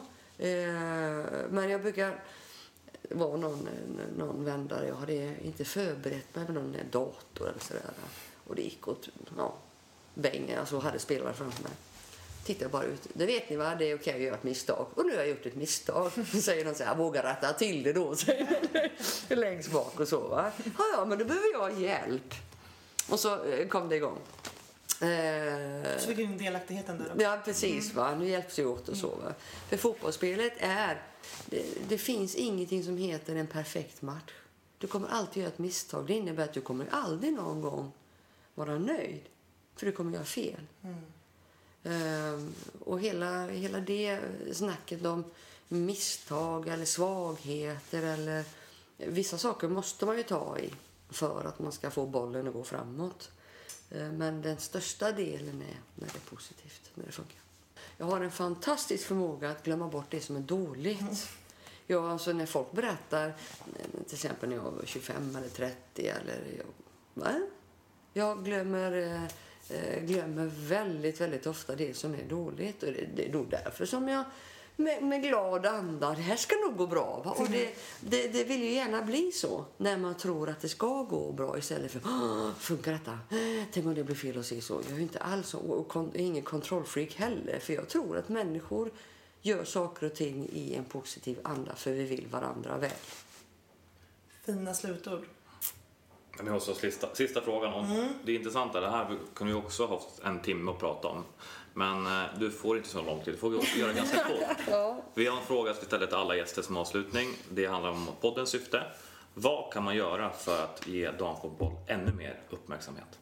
Speaker 7: Men jag brukar vara någon, någon vändare. Jag hade inte förberett mig med någon dator eller sådär. Och det gick åt, ja, bäng, alltså hade spelare framför mig. Tittar bara ut. Det vet ni vad, det är okej att göra ett misstag. Och nu har jag gjort ett misstag. Säger de så här, våga rätta till det då. Säger längst bak och så, va. Ja, ja, men då behöver jag hjälp. Och så kom det igång. Eh,
Speaker 6: så fick du delaktigheten där också.
Speaker 7: Ja, precis, va. Nu hjälps vi åt och så, va. För fotbollsspelet är, det, det finns ingenting som heter en perfekt match. Du kommer alltid göra ett misstag. Det innebär att du kommer aldrig någon gång vara nöjd. För du kommer göra fel. Mm. Uh, och hela, hela det snacket om misstag eller svagheter eller vissa saker måste man ju ta i för att man ska få bollen att gå framåt. Men den största delen är när det är positivt, när det funkar. Jag har en fantastisk förmåga att glömma bort det som är dåligt. Mm. Jag, alltså när folk berättar, till exempel när jag var tjugofem eller trettio, eller jag, nej, jag glömmer, eh, glömmer väldigt, väldigt ofta det som är dåligt. Och det, det är nog därför som jag med, med glad anda, det här ska nog gå bra. Va? Och det, det, det vill ju gärna bli så när man tror att det ska gå bra istället för, funkar detta? Tänk om det blir fel att se så. Jag är inte alls så, och kon, ingen kontrollfreak heller. För jag tror att människor gör saker och ting i en positiv anda för vi vill varandra väl.
Speaker 6: Fina slutord.
Speaker 5: Men vi har så sista, sista frågan om mm. det intressanta. Det här kunde vi också ha haft en timme att prata om. Men eh, du får inte så lång tid. Det får vi göra ganska kort. Ja. Vi har en fråga som vi ställer till alla gäster som avslutning. Det handlar om poddens syfte. Vad kan man göra för att ge damfotboll ännu mer uppmärksamhet?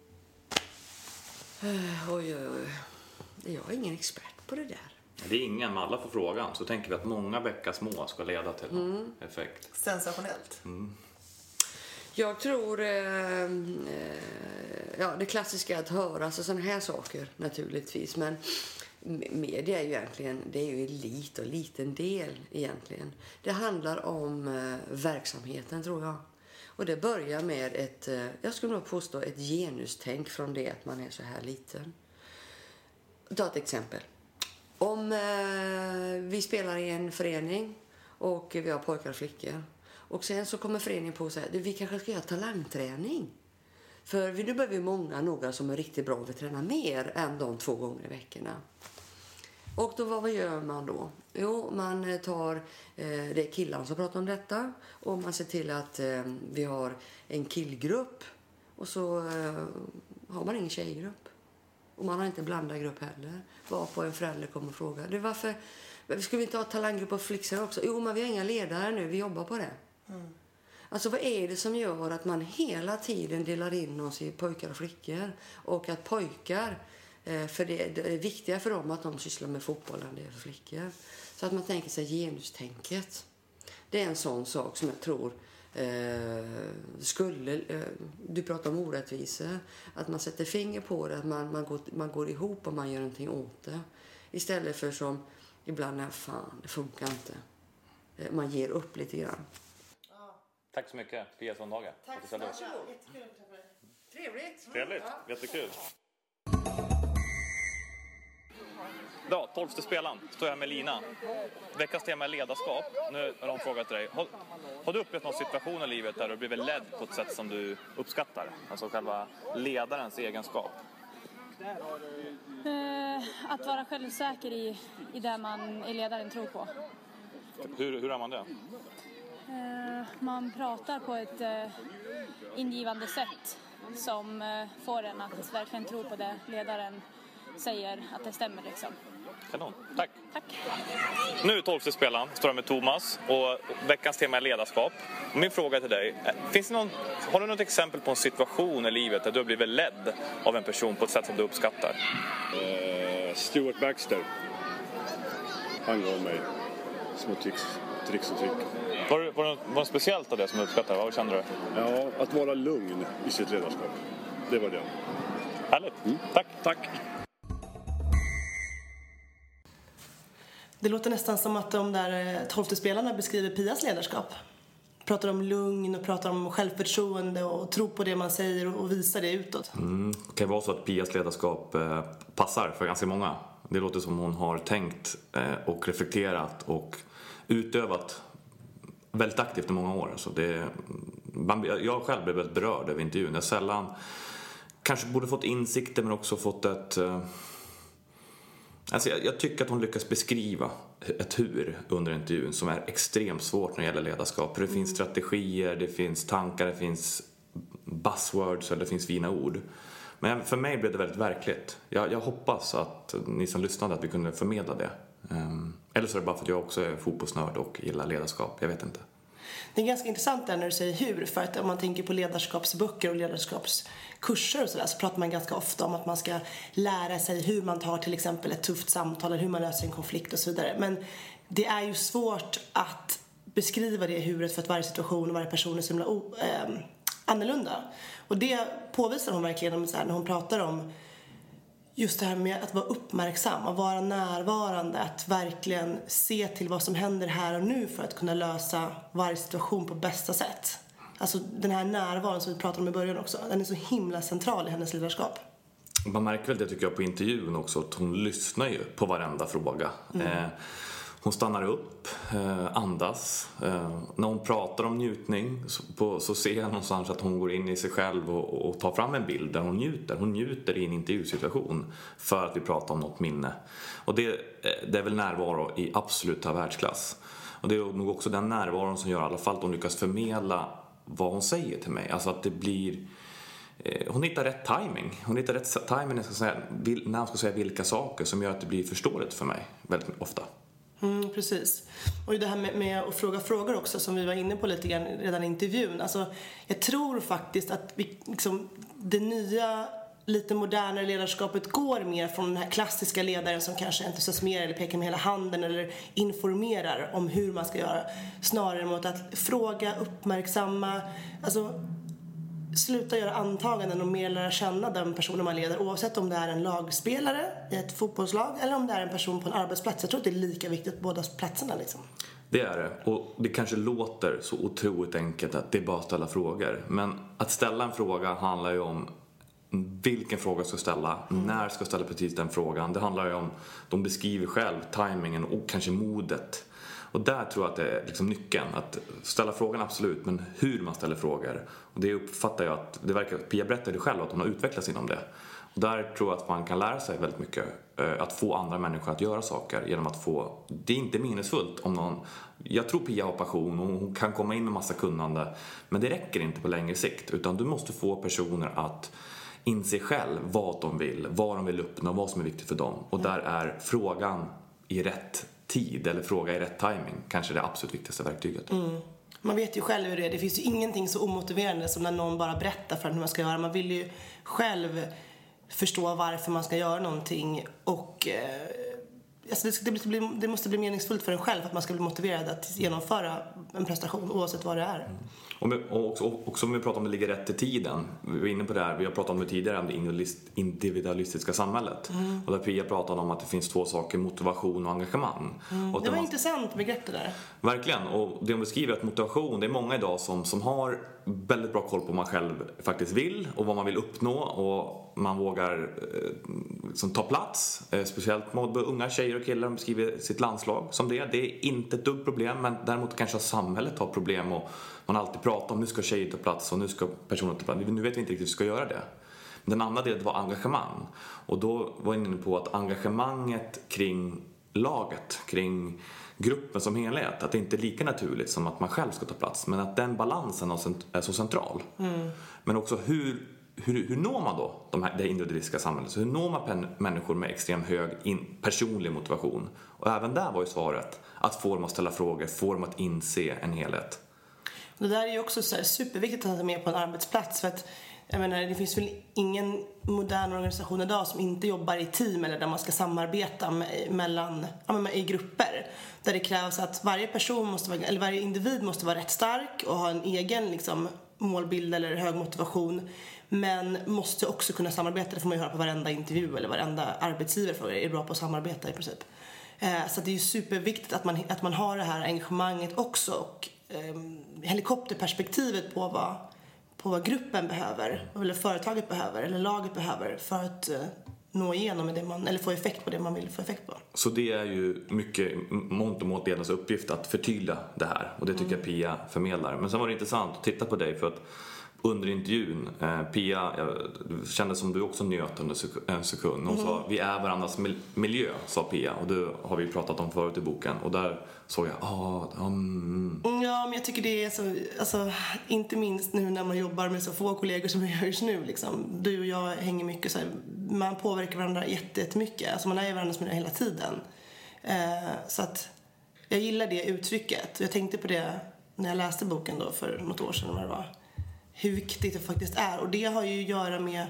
Speaker 7: Oj, oj, oj. Jag är ingen expert på det där.
Speaker 5: Det är ingen, men alla får frågan. Så tänker vi att många bäckar små ska leda till mm. en effekt.
Speaker 6: Sensationellt.
Speaker 5: Mm.
Speaker 7: Jag tror eh, ja, det klassiska är att höra alltså sådana här saker naturligtvis, men media är ju egentligen, det är ju elit och liten del egentligen. Det handlar om eh, verksamheten, tror jag. Och det börjar med ett, eh, jag skulle nog påstå ett genustänk från det att man är så här liten. Ta ett exempel. Om eh, vi spelar i en förening och vi har pojkar och flickor. Och sen så kommer föreningen på och säger, vi kanske ska göra talangträning. För vi nu behöver vi många, några som är riktigt bra att träna mer än de två gånger i veckorna. Och då vad gör man då? Jo, man tar, eh, det är killar som pratar om detta. Och man ser till att eh, vi har en killgrupp. Och så eh, har man ingen tjejgrupp. Och man har inte blandad grupp heller. Varpå en förälder kommer och frågar, du, varför ska vi inte ha talanggrupp och flickor också? Jo, men vi har inga ledare nu, vi jobbar på det. Mm. Alltså vad är det som gör att man hela tiden delar in oss i pojkar och flickor? Och att pojkar, eh, för det, det är viktigare för dem att de sysslar med fotboll än det är för flickor. Så att man tänker sig genustänket. Det är en sån sak som jag tror eh, skulle, eh, du pratar om orättvisor. Att man sätter finger på det, att man, man, går, man går ihop och man gör någonting åt det. Istället för som ibland är fan, det funkar inte. Eh, man ger upp lite grann.
Speaker 5: Tack så mycket, Pia Sundhage.
Speaker 6: Tack så mycket. Jättekul att träffa dig.
Speaker 7: Trevligt.
Speaker 5: Trevligt, ja. Jättekul. Ja, tolfte spelaren står jag med Lina. Veckans tema är ledarskap. Nu har de frågat till dig. Har, har du upplevt någon situation i livet där du blivit ledd på ett sätt som du uppskattar? Alltså själva ledarens egenskap.
Speaker 8: Uh, att vara självsäker i, i det man i ledaren tror på.
Speaker 5: Hur, hur är man det?
Speaker 8: Uh, man pratar på ett uh, ingivande sätt som uh, får en att verkligen tro på det ledaren säger att det stämmer liksom.
Speaker 5: Kanon, tack.
Speaker 8: Tack.
Speaker 5: Nu tolfte spelaren står jag med Thomas och veckans tema är ledarskap. Och min fråga till dig, finns det någon, har du något exempel på en situation i livet där du har blivit ledd av en person på ett sätt som du uppskattar?
Speaker 9: Uh, Stuart Baxter. Han gav mig små tricks, tricks och trick.
Speaker 5: Var det, var, det, var det speciellt av det som du uppskattar? Vad kände du?
Speaker 9: Ja, att vara lugn i sitt ledarskap. Det var det.
Speaker 5: Härligt. Mm. Tack. Tack.
Speaker 6: Det låter nästan som att de där tolfte spelarna beskriver Pias ledarskap. Pratar om lugn och pratar om självförtroende och tro på det man säger och visa det utåt.
Speaker 5: Mm. Det kan vara så att Pias ledarskap eh, passar för ganska många. Det låter som hon har tänkt eh, och reflekterat och utövat väldigt aktivt i många år. Så det, jag själv blev väldigt berörd över intervjun. Jag sällan kanske borde fått insikter men också fått ett... Alltså jag, jag tycker att hon lyckas beskriva ett hur under intervjun som är extremt svårt när det gäller ledarskap. För det finns strategier, det finns tankar, det finns buzzwords eller det finns fina ord. Men för mig blev det väldigt verkligt. Jag, jag hoppas att ni som lyssnade att vi kunde förmedla det. Um, eller så är det bara för att jag också är fotbollsnörd och gillar ledarskap. Jag vet inte.
Speaker 6: Det är ganska intressant där när du säger hur. För att om man tänker på ledarskapsböcker och ledarskapskurser och sådär, så pratar man ganska ofta om att man ska lära sig hur man tar till exempel ett tufft samtal eller hur man löser en konflikt och så vidare. Men det är ju svårt att beskriva det huret för att varje situation och varje person är så himla o- äh, annorlunda. Och det påvisar hon verkligen så här, när hon pratar om just det här med att vara uppmärksam, att vara närvarande, att verkligen se till vad som händer här och nu för att kunna lösa varje situation på bästa sätt. Alltså den här närvaron som vi pratade om i början också, den är så himla central i hennes ledarskap.
Speaker 5: Man märker väl det tycker jag på intervjun också, att hon lyssnar ju på varenda fråga. Mm. Eh, hon stannar upp, eh, andas. Eh, när hon pratar om njutning så, på, så ser jag någonstans att hon går in i sig själv och, och tar fram en bild där hon njuter. Hon njuter i en intervjusituation för att vi pratar om något minne. Och det, det är väl närvaro i absoluta världsklass. Och det är nog också den närvaron som gör i alla fall att hon lyckas förmedla vad hon säger till mig. Alltså att det blir... Hon hittar rätt timing. Hon hittar rätt timing när, ska säga, när hon ska säga vilka saker som gör att det blir förståeligt för mig väldigt ofta.
Speaker 6: Mm, precis. Och det här med, med att fråga frågor också som vi var inne på lite grann redan i intervjun. Alltså, jag tror faktiskt att vi, liksom, det nya, lite modernare ledarskapet går mer från den här klassiska ledaren som kanske entusiasmerar eller pekar med hela handen eller informerar om hur man ska göra. Snarare mot att fråga, uppmärksamma, alltså sluta göra antaganden och mer lära känna den personen man leder, oavsett om det är en lagspelare i ett fotbollslag eller om det är en person på en arbetsplats. Jag tror att det är lika viktigt på båda platserna liksom.
Speaker 5: Det är det, och det kanske låter så otroligt enkelt att det är bara att ställa frågor, men att ställa en fråga handlar ju om vilken fråga jag ska ställa, mm. när ska jag ställa precis den frågan. Det handlar ju om, de beskriver själv timingen och kanske modet. Och där tror jag att det är liksom nyckeln. Att ställa frågan absolut, men hur man ställer frågor. Och det uppfattar jag att, det verkar, Pia berättade själv att hon har utvecklats inom det. Och där tror jag att man kan lära sig väldigt mycket. Att få andra människor att göra saker genom att få, det är inte minnesfullt om någon, jag tror Pia har passion och hon kan komma in med massa kunnande. Men det räcker inte på längre sikt, utan du måste få personer att inse själv vad de vill, vad de vill uppnå, vad som är viktigt för dem. Och där är frågan i rätt tid eller fråga i rätt timing kanske det absolut viktigaste verktyget.
Speaker 6: Mm. Man vet ju själv hur det är. Det finns ju ingenting så omotiverande som när någon bara berättar för en hur man ska göra. Man vill ju själv förstå varför man ska göra någonting och eh, alltså det, det, blir, det måste bli meningsfullt för en själv att man ska bli motiverad att genomföra en prestation oavsett vad det är. Mm.
Speaker 5: Och också, också om vi pratar om det ligger rätt i tiden. Vi var inne på det här, vi har pratat om det tidigare, om det individualistiska samhället. Mm. Och där Pia pratade om att det finns två saker, motivation och engagemang.
Speaker 6: Mm.
Speaker 5: Och
Speaker 6: det var
Speaker 5: man...
Speaker 6: intressant begrepp det där.
Speaker 5: Verkligen, och det de beskriver att motivation, det är många idag som, som har väldigt bra koll på vad man själv faktiskt vill och vad man vill uppnå, och man vågar eh, liksom ta plats, eh, speciellt med unga tjejer och killar. De beskriver sitt landslag som det. Det är inte ett dugg problem, men däremot kanske samhället har problem och man alltid pratar om nu ska tjejer ta plats och nu ska personer ta plats. Nu vet vi inte riktigt hur vi ska göra det. Den andra delen var engagemang, och då var jag inne på att engagemanget kring laget, kring gruppen som helhet, att det inte är lika naturligt som att man själv ska ta plats, men att den balansen är så central. Mm. Men också hur, hur, hur når man då de här, det individualistiska samhället? Så hur når man pen, människor med extremt hög in, personlig motivation? Och även där var ju svaret att få dem att ställa frågor, få dem att inse en helhet.
Speaker 6: Det där är ju också så här superviktigt att ha med på en arbetsplats, för att jag menar, det finns väl ingen modern organisation idag som inte jobbar i team eller där man ska samarbeta med, mellan, ja, med, i grupper. Där det krävs att varje person måste vara, eller varje individ måste vara rätt stark och ha en egen liksom, målbild eller hög motivation. Men måste också kunna samarbeta. Det får man ju höra på varenda intervju eller varenda arbetsgivare för är bra på att samarbeta i princip. Eh, så det är ju superviktigt att man, att man har det här engagemanget också. Och eh, helikopterperspektivet på vad på vad gruppen behöver, eller företaget behöver, eller laget behöver för att uh, nå igenom med det man, eller få effekt på det man vill få effekt på.
Speaker 5: Så det är ju mycket mångt och mått ledarnas uppgift att förtydliga det här, och det tycker mm. jag Pia förmedlar. Men sen var det intressant att titta på dig, för att under intervjun, eh, Pia, jag kände som du också njöt under en sekund. Hon mm. sa, vi är varandras miljö, sa Pia, och det har vi pratat om förut i boken. Och där såg jag, ah, um.
Speaker 6: ja, men jag tycker det är så, alltså, inte minst nu när man jobbar med så få kollegor som vi gör just nu, liksom. Du och jag hänger mycket så här, man påverkar varandra jättemycket, alltså man är i varandras miljö hela tiden. Eh, så att jag gillar det uttrycket, och jag tänkte på det när jag läste boken då för något år sedan, när det var hur viktigt det faktiskt är. Och det har ju att göra med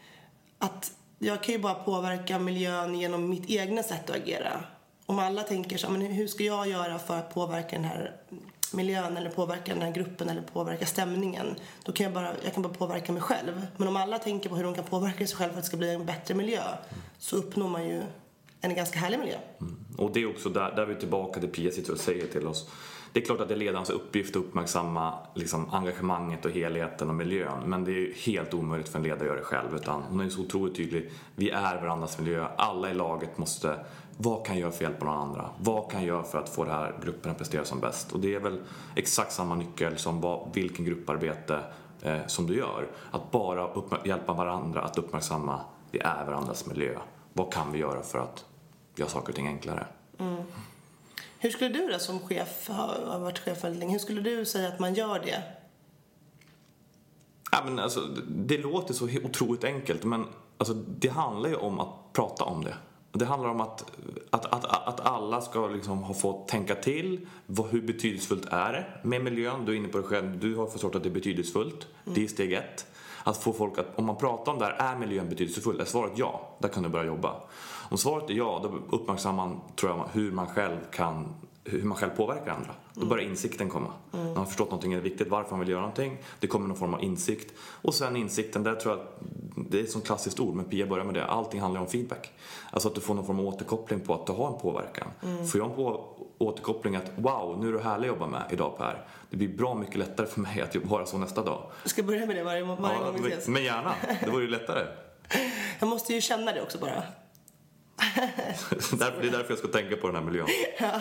Speaker 6: att jag kan ju bara påverka miljön genom mitt egna sätt att agera. Om alla tänker så, men hur ska jag göra för att påverka den här arbetsmiljön eller påverka den här gruppen eller påverka stämningen, då kan jag bara, jag kan bara påverka mig själv. Men om alla tänker på hur de kan påverka sig själv för att det ska bli en bättre miljö, så uppnår man ju en ganska härlig miljö.
Speaker 5: Mm. Och det är också där, där vi är tillbaka till Pia sitter och säger till oss. Det är klart att det är ledarens uppgift att uppmärksamma liksom, engagemanget och helheten och miljön. Men det är helt omöjligt för en ledare att göra det själv. Utan hon är så otroligt tydlig. Vi är varandras miljö. Alla i laget måste... Vad kan jag göra för hjälp på någon andra? Vad kan jag göra för att få den här gruppen att prestera som bäst? Och det är väl exakt samma nyckel som vad, vilken grupparbete eh, som du gör. Att bara uppmär- hjälpa varandra att uppmärksamma. Vi är varandras miljö. Vad kan vi göra för att göra saker och ting enklare?
Speaker 6: Mm. Hur skulle du då som chef, har varit chef väldigt länge, hur skulle du säga att man gör det?
Speaker 5: Ja, men alltså, det låter så otroligt enkelt, men alltså, det handlar ju om att prata om det. Det handlar om att, att, att, att alla ska liksom ha fått tänka till. Vad, hur betydelsefullt är det med miljön? Du är inne på det själv. Du har förstått att det är betydelsefullt. Mm. Det är steg ett. Att få folk att, om man pratar om det här, är miljön betydelsefull? Är svaret ja, där kan du börja jobba. Om svaret är ja, då uppmärksammar man, tror jag, hur man själv kan, hur man själv påverkar andra. Då börjar insikten komma. Mm. När man har förstått någonting är viktigt, varför man vill göra någonting. Det kommer någon form av insikt. Och sen insikten, där tror jag att det är ett sånt klassiskt ord, men Pia börjar med det. Allting handlar om feedback. Alltså att du får någon form av återkoppling på att du har en påverkan. Mm. Får jag en på återkoppling att wow, nu är du härlig att jobba med idag Per. Det blir bra mycket lättare för mig att vara så nästa dag.
Speaker 6: Du ska börja med det varje, varje
Speaker 5: ja,
Speaker 6: gång vi ses.
Speaker 5: Men gärna, det vore ju lättare.
Speaker 6: Jag måste ju känna det också bara.
Speaker 5: Det är därför jag ska tänka på den här miljön. Ja.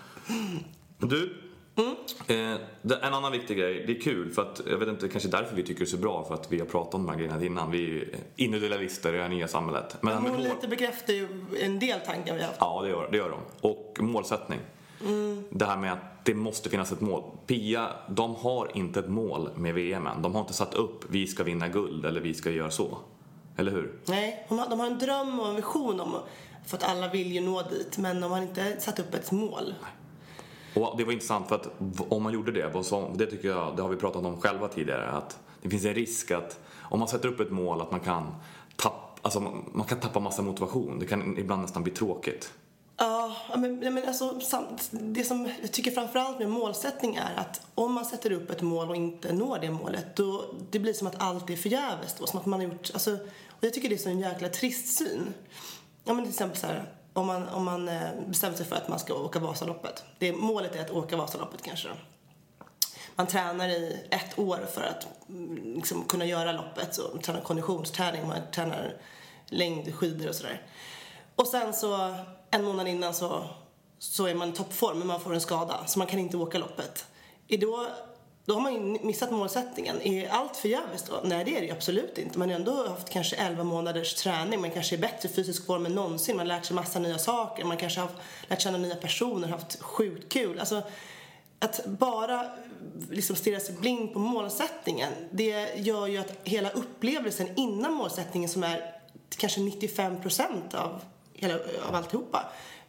Speaker 5: Du, mm. eh, en annan viktig grej, det är kul för att, jag vet inte, kanske därför vi tycker det är så bra, för att vi har pratat om de här grejerna innan. Vi är individualister i det här nya samhället.
Speaker 6: Men hon mål... lite bekräftar ju en del tankar vi har haft.
Speaker 5: Ja, det gör, det gör de. Och målsättning. Mm. Det här med att det måste finnas ett mål. Pia, de har inte ett mål med V M än. De har inte satt upp, vi ska vinna guld eller vi ska göra så. Eller hur?
Speaker 6: Nej, de har en dröm och en vision om, för att alla vill ju nå dit, men de har inte satt upp ett mål.
Speaker 5: Nej. Och det var intressant för att om man gjorde det, det tycker jag, det har vi pratat om själva tidigare, att det finns en risk att om man sätter upp ett mål att man kan tappa, alltså man kan tappa massa motivation. Det kan ibland nästan bli tråkigt.
Speaker 6: Ja, men, men alltså, det som jag tycker framförallt med målsättning är att om man sätter upp ett mål och inte når det målet, då det blir som att allt är förgäves då, som att man har gjort, alltså, och jag tycker det är så en jäkla trist syn. Ja, men till exempel så här, om man, om man bestämmer sig för att man ska åka Vasaloppet. Det, målet är att åka Vasaloppet kanske då. Man tränar i ett år för att liksom, kunna göra loppet. Så man tränar konditionsträning, man tränar längdskidor och sådär. Och sen så en månad innan så, så är man i toppform, men man får en skada. Så man kan inte åka loppet. Är då, då har man ju missat målsättningen. Är allt förgäves då? Nej, det är det ju absolut inte. Man har ändå haft kanske elva månaders träning. Man kanske är bättre fysisk form än någonsin. Man har lärt sig massa nya saker. Man kanske har lärt känna nya personer, haft sjukt kul. Alltså, att bara liksom stirra sig blind på målsättningen, det gör ju att hela upplevelsen innan målsättningen, som är kanske nittiofem procent av, hela, av alltihopa,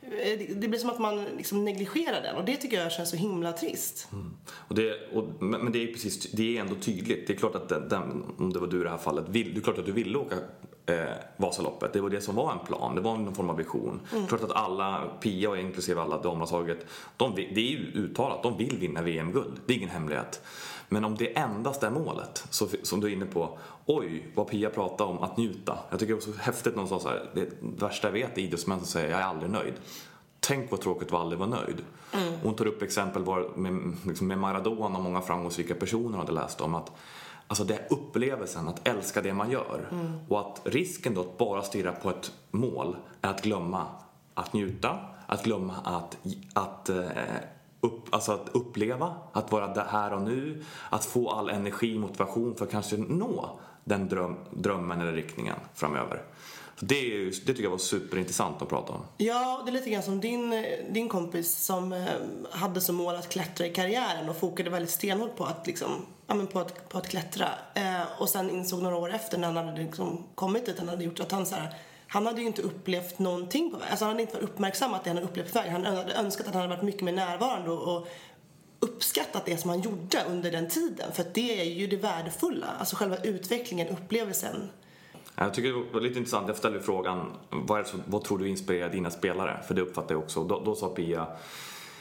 Speaker 6: det blir som att man liksom negligerar den, och det tycker jag känns så himla trist.
Speaker 5: Mm. Och det, och, men det är precis, det är ändå tydligt. Det är klart att den, den, om det var du i det här fallet, vill, det är klart att du ville åka eh, Vasaloppet. Det var det som var en plan, det var någon form av vision. Mm. Klart att alla, Pia och inklusive alla damlandslaget, de, det är ju uttalat, de vill vinna V M-guld. Det är ingen hemlighet. Men om det endast är målet, så, som du är inne på, oj, vad Pia pratar om, att njuta. Jag tycker det var så häftigt någon sa så här, det värsta jag vet är idrottsmän som säger, jag är aldrig nöjd. Tänk vad tråkigt var aldrig vara nöjd. Mm. Hon tar upp exempel var, med, liksom med Maradona och många framgångsrika personer hade läst om, att alltså det är upplevelsen att älska det man gör. Mm. Och att risken då att bara stirra på ett mål är att glömma att njuta, att glömma att, att eh, Upp, alltså att uppleva, att vara här och nu, att få all energi, motivation för att kanske nå den dröm, drömmen eller riktningen framöver. Så det, är ju, det tycker jag var superintressant att prata om.
Speaker 6: Ja, det är lite grann som din, din kompis som eh, hade som mål att klättra i karriären och fokade väldigt stenhårt på att, liksom, ja, men på att, på att klättra. Eh, och sen insåg några år efter, när han hade liksom kommit dit, han hade gjort att han så här, han hade ju inte upplevt någonting på väg. Alltså han hade inte varit uppmärksammat det han hade upplevt på väg. Han hade önskat att han hade varit mycket mer närvarande och, och uppskattat det som han gjorde under den tiden. För att det är ju det värdefulla. Alltså själva utvecklingen, upplevelsen.
Speaker 5: Jag tycker det var lite intressant. Jag ställde frågan, vad, är det, vad tror du inspirerar dina spelare? För det uppfattar jag också. Då, då sa Pia,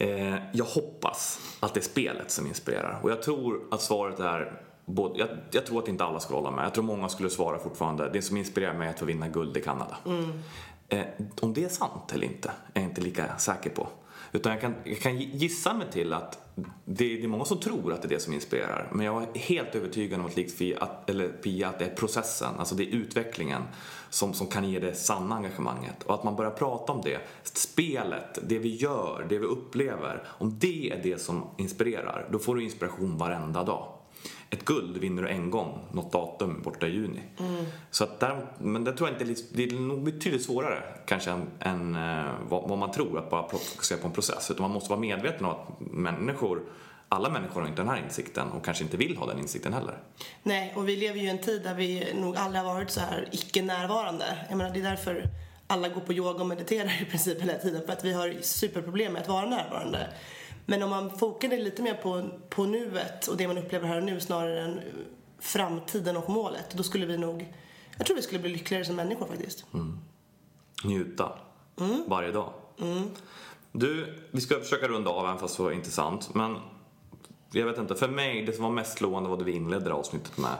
Speaker 5: Eh, jag hoppas att det är spelet som inspirerar. Och jag tror att svaret är... Både, jag, jag tror att inte alla skulle hålla med. Jag tror många skulle svara fortfarande. Det som inspirerar mig är att få vinna guld i Kanada.
Speaker 6: Mm.
Speaker 5: Eh, om det är sant eller inte är jag inte lika säker på. Utan jag kan, jag kan gissa mig till att det, det är många som tror att det är det som inspirerar. Men jag är helt övertygad om att likt Pia att, eller Pia, att det är processen, alltså det är utvecklingen som, som kan ge det sanna engagemanget. Och att man börjar prata om det. Spelet, det vi gör, det vi upplever. Om det är det som inspirerar, då får du inspiration varenda dag. Ett guld vinner du en gång, något datum borta i juni. Mm. Så att där, men det tror jag inte, det är nog betydligt svårare kanske än, än vad, vad man tror, att bara fokusera på en process. Utan man måste vara medveten om att människor, alla människor har inte den här insikten och kanske inte vill ha den insikten heller.
Speaker 6: Nej, och vi lever ju i en tid där vi nog aldrig har varit så här icke-närvarande. Jag menar, det är därför alla går på yoga och mediterar i princip hela tiden, för att vi har superproblem med att vara närvarande. Men om man fokar lite mer på, på nuet och det man upplever här och nu snarare än framtiden och målet, då skulle vi nog, jag tror vi skulle bli lyckligare som människor faktiskt.
Speaker 5: Mm. Njuta
Speaker 6: mm.
Speaker 5: varje dag.
Speaker 6: Mm.
Speaker 5: Du, vi ska försöka runda av, även fast det var intressant. Men jag vet inte, för mig det som var mest slående var det vi inledde avsnittet med.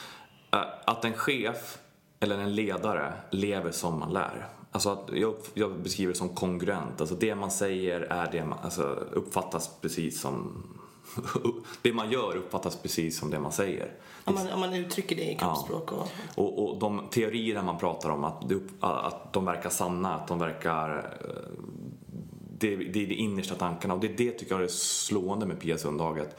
Speaker 5: Att en chef eller en ledare lever som man lär. Alltså att jag, jag beskriver det som kongruent. Alltså det man säger är det man, alltså uppfattas precis som... det man gör uppfattas precis som det man säger.
Speaker 6: Om man, om man uttrycker det i kroppsspråk.
Speaker 5: Ja.
Speaker 6: Och...
Speaker 5: Och, och de teorier man pratar om, att, det, att de verkar sanna, att de verkar... Det, det är de innersta tankarna. Och det, det tycker jag är slående med Pia Sundhaget.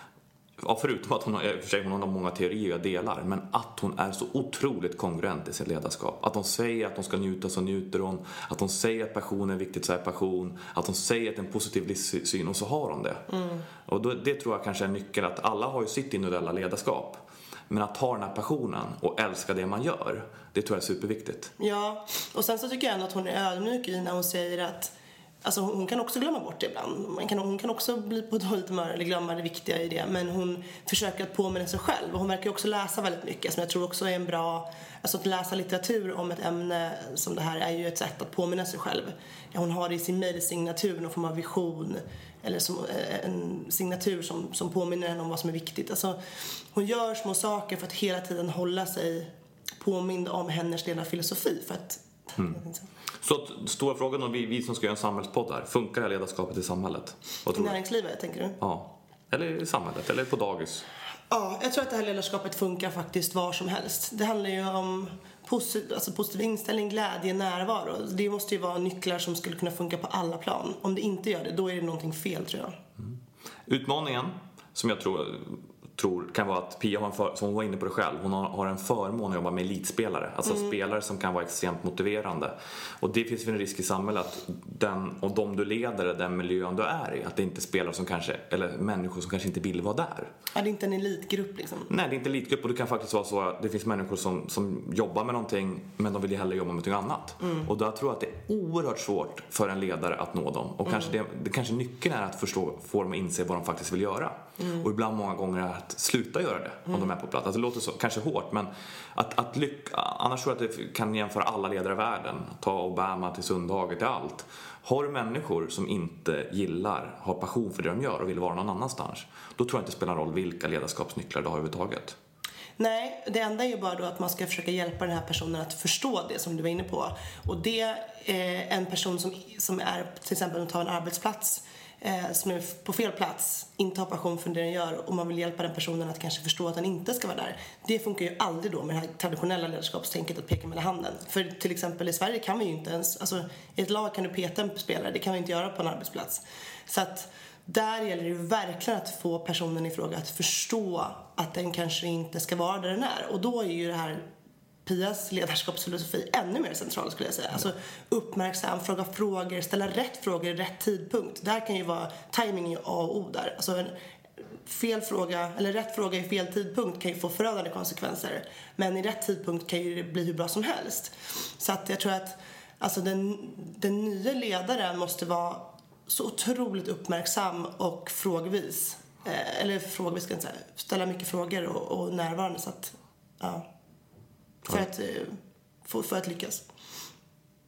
Speaker 5: Ja, förutom att hon har, för sig, hon har många teorier jag delar, men att hon är så otroligt kongruent i sitt ledarskap. Att hon säger att hon ska njuta, så njuter hon. Att hon säger att passion är viktigt, så är passion. Att hon säger att det är en positiv livssyn, och så har hon det. Mm. Och då, det tror jag kanske är nyckeln, att alla har ju sitt individuella ledarskap. Men att ha den här passionen och älska det man gör, det tror jag är superviktigt.
Speaker 6: Ja, och sen så tycker jag ändå att hon är ödmjuk i när hon säger att alltså hon kan också glömma bort det ibland. Man kan, hon kan också bli på dåligt humör eller glömma det viktiga i det. Men hon försöker att påminna sig själv. Och hon verkar också läsa väldigt mycket, som jag tror också är en bra... Alltså att läsa litteratur om ett ämne som det här är ju ett sätt att påminna sig själv. Hon har det i sin mejlsignatur, någon form av vision. Eller som en signatur som, som påminner henne om vad som är viktigt. Alltså, hon gör små saker för att hela tiden hålla sig påmind om hennes ledarfilosofi. För att... Mm.
Speaker 5: Så stora frågan om vi, vi som ska göra en samhällspodd här. Funkar det ledarskapet i sammanlet?
Speaker 6: I näringslivet, tänker du?
Speaker 5: Ja. Eller i samhället, eller på dagis.
Speaker 6: Ja, jag tror att det här ledarskapet funkar faktiskt var som helst. Det handlar ju om positiv, alltså positiv inställning, glädje, närvaro. Det måste ju vara nycklar som skulle kunna funka på alla plan. Om det inte gör det, då är det någonting fel, tror jag.
Speaker 5: Mm. Utmaningen, som jag tror... tror kan vara att Pia har en för, som hon var inne på det själv, hon har, har en förmån att jobba med elitspelare, alltså mm. spelare som kan vara extremt motiverande, och det finns ju en risk i samhället att den, och de du leder, den miljön du är i, att det inte är spelare som kanske, eller människor som kanske inte vill vara där.
Speaker 6: Ja, det är inte en elitgrupp liksom.
Speaker 5: Nej, det är inte en elitgrupp, och det kan faktiskt vara så att det finns människor som, som jobbar med någonting, men de vill ju hellre jobba med något annat. Mm. Och då tror jag att det är oerhört svårt för en ledare att nå dem, och mm. kanske det, det kanske nyckeln är att förstå, få dem att inse vad de faktiskt vill göra. Mm. Och ibland många gånger är att sluta göra det om mm. de är på plats. Alltså, det låter så, kanske hårt, men att, att lycka, annars tror jag att det kan jämföra alla ledare i världen. Ta Obama till Sundhaget, till allt. Har du människor som inte gillar, har passion för det de gör och vill vara någon annanstans, då tror jag inte det spelar roll vilka ledarskapsnycklar du har överhuvudtaget.
Speaker 6: Nej, det enda är ju bara då att man ska försöka hjälpa den här personen att förstå det som du var inne på. Och det är en person som, som är, till exempel att ta en arbetsplats eh, som är på fel plats, inte har passion för det den gör, och man vill hjälpa den personen att kanske förstå att den inte ska vara där. Det funkar ju aldrig då med det här traditionella ledarskapstänket att peka med handen. För till exempel i Sverige kan vi ju inte ens, alltså i ett lag kan du peta en spelare, det kan vi inte göra på en arbetsplats. Så att där gäller det ju verkligen att få personen i fråga att förstå att den kanske inte ska vara där den är. Och då är ju det här Pias ledarskapsfilosofi ännu mer central, skulle jag säga. Alltså uppmärksam, fråga frågor, ställa rätt frågor i rätt tidpunkt. Där kan ju vara timing i A och O där. Alltså en fel fråga, eller rätt fråga i fel tidpunkt kan ju få förödande konsekvenser. Men i rätt tidpunkt kan ju det bli hur bra som helst. Så att jag tror att alltså den, den nya ledaren måste vara så otroligt uppmärksam och frågvis. Eh, eller frågvis ska jag inte säga. Ställa mycket frågor och, och närvarande, så att ja. För att, för, för att lyckas.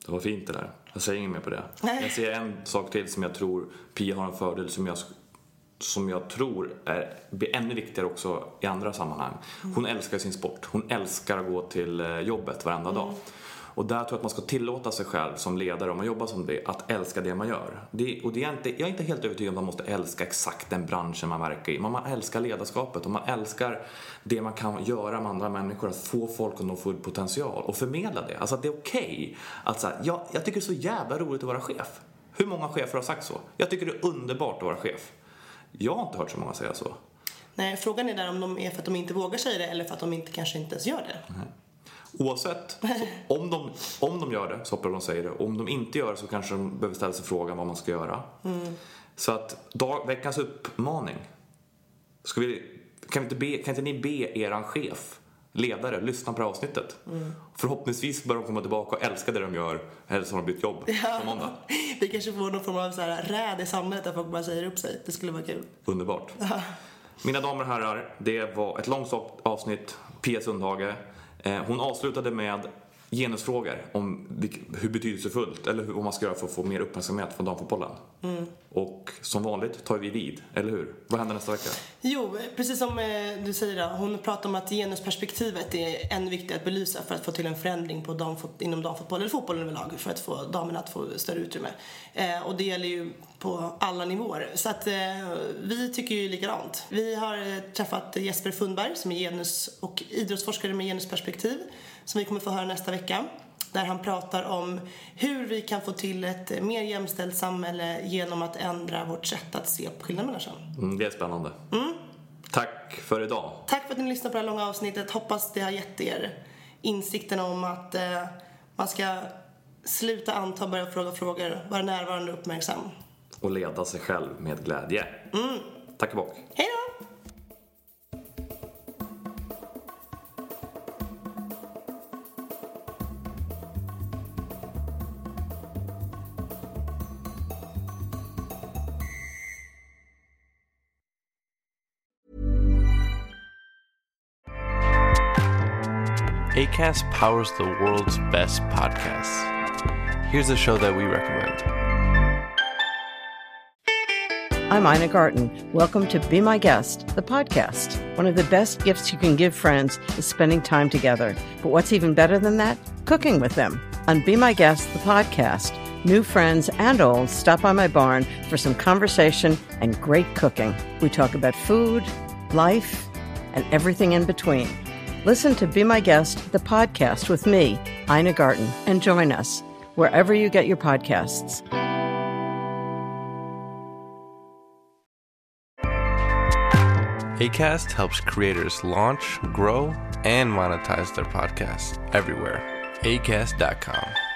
Speaker 5: Det var fint det där. Jag säger inget mer på det.
Speaker 6: Nej.
Speaker 5: Jag ser en sak till som jag tror Pia har en fördel som jag, som jag tror är, blir ännu viktigare också i andra sammanhang. Hon älskar sin sport. Hon älskar att gå till jobbet varenda mm. dag. Och där tror jag att man ska tillåta sig själv som ledare, om man jobbar som det, att älska det man gör. Det, och det är inte, jag är inte helt övertygad om att man måste älska exakt den branschen man verkar i. Men man älskar ledarskapet och man älskar det man kan göra med andra människor. Att få folk att nå full potential och förmedla det. Alltså att det är okej okay att säga, ja, jag tycker det är så jävla roligt att vara chef. Hur många chefer har sagt så? Jag tycker det är underbart att vara chef. Jag har inte hört så många säga så.
Speaker 6: Nej, frågan är där om de är för att de inte vågar säga det eller för att de inte kanske inte ens gör det.
Speaker 5: Nej. Oavsett, så om, de, om de gör det så hoppas de säger det. Om de inte gör det så kanske de behöver ställa sig frågan vad man ska göra. Mm. Så att dag, veckans uppmaning. Ska vi, kan, inte be, kan inte ni be eran chef, ledare, lyssna på det här avsnittet? Mm. Förhoppningsvis börjar de komma tillbaka och älska det de gör. Eller så har de bytt jobb
Speaker 6: ja.
Speaker 5: på måndag.
Speaker 6: Vi kanske får någon form av så här räd i samhället där folk bara säger upp sig. Det skulle vara kul.
Speaker 5: Underbart. Mina damer och herrar, det var ett långt avsnitt. Pia Sundhage. Hon avslutade med genusfrågor om hur betydelsefullt eller vad man ska göra för att få mer uppmärksamhet från damfotbollen. Mm. Och som vanligt tar vi vid, eller hur? Vad händer nästa vecka?
Speaker 6: Jo, precis som du säger då, hon pratar om att genusperspektivet är ännu viktigare att belysa för att få till en förändring på damfot- inom damfotboll eller fotbollen överlag för att få damerna att få större utrymme. Eh, och det gäller ju på alla nivåer. Så att eh, vi tycker ju likadant. Vi har eh, träffat Jesper Fundberg som är genus- och idrottsforskare med genusperspektiv som vi kommer få höra nästa vecka. Där han pratar om hur vi kan få till ett mer jämställt samhälle genom att ändra vårt sätt att se på skillnader mellan kön.
Speaker 5: Mm, det är spännande. Mm. Tack för idag.
Speaker 6: Tack för att ni lyssnade på det här långa avsnittet. Hoppas det har gett er insikten om att eh, man ska sluta anta, börja fråga frågor, vara närvarande och uppmärksam.
Speaker 5: Och leda sig själv med glädje. Mm. Tack och bock.
Speaker 6: Hej då!
Speaker 3: Acast powers the world's best podcasts. Here's a show that we recommend.
Speaker 10: I'm Ina Garten. Welcome to Be My Guest, the podcast. One of the best gifts you can give friends is spending time together. But what's even better than that? Cooking with them. On Be My Guest, the podcast, new friends and old stop by my barn for some conversation and great cooking. We talk about food, life, and everything in between. Listen to Be My Guest, the podcast with me, Ina Garten, and join us wherever you get your podcasts.
Speaker 3: Acast helps creators launch, grow, and monetize their podcasts everywhere. acast dot com.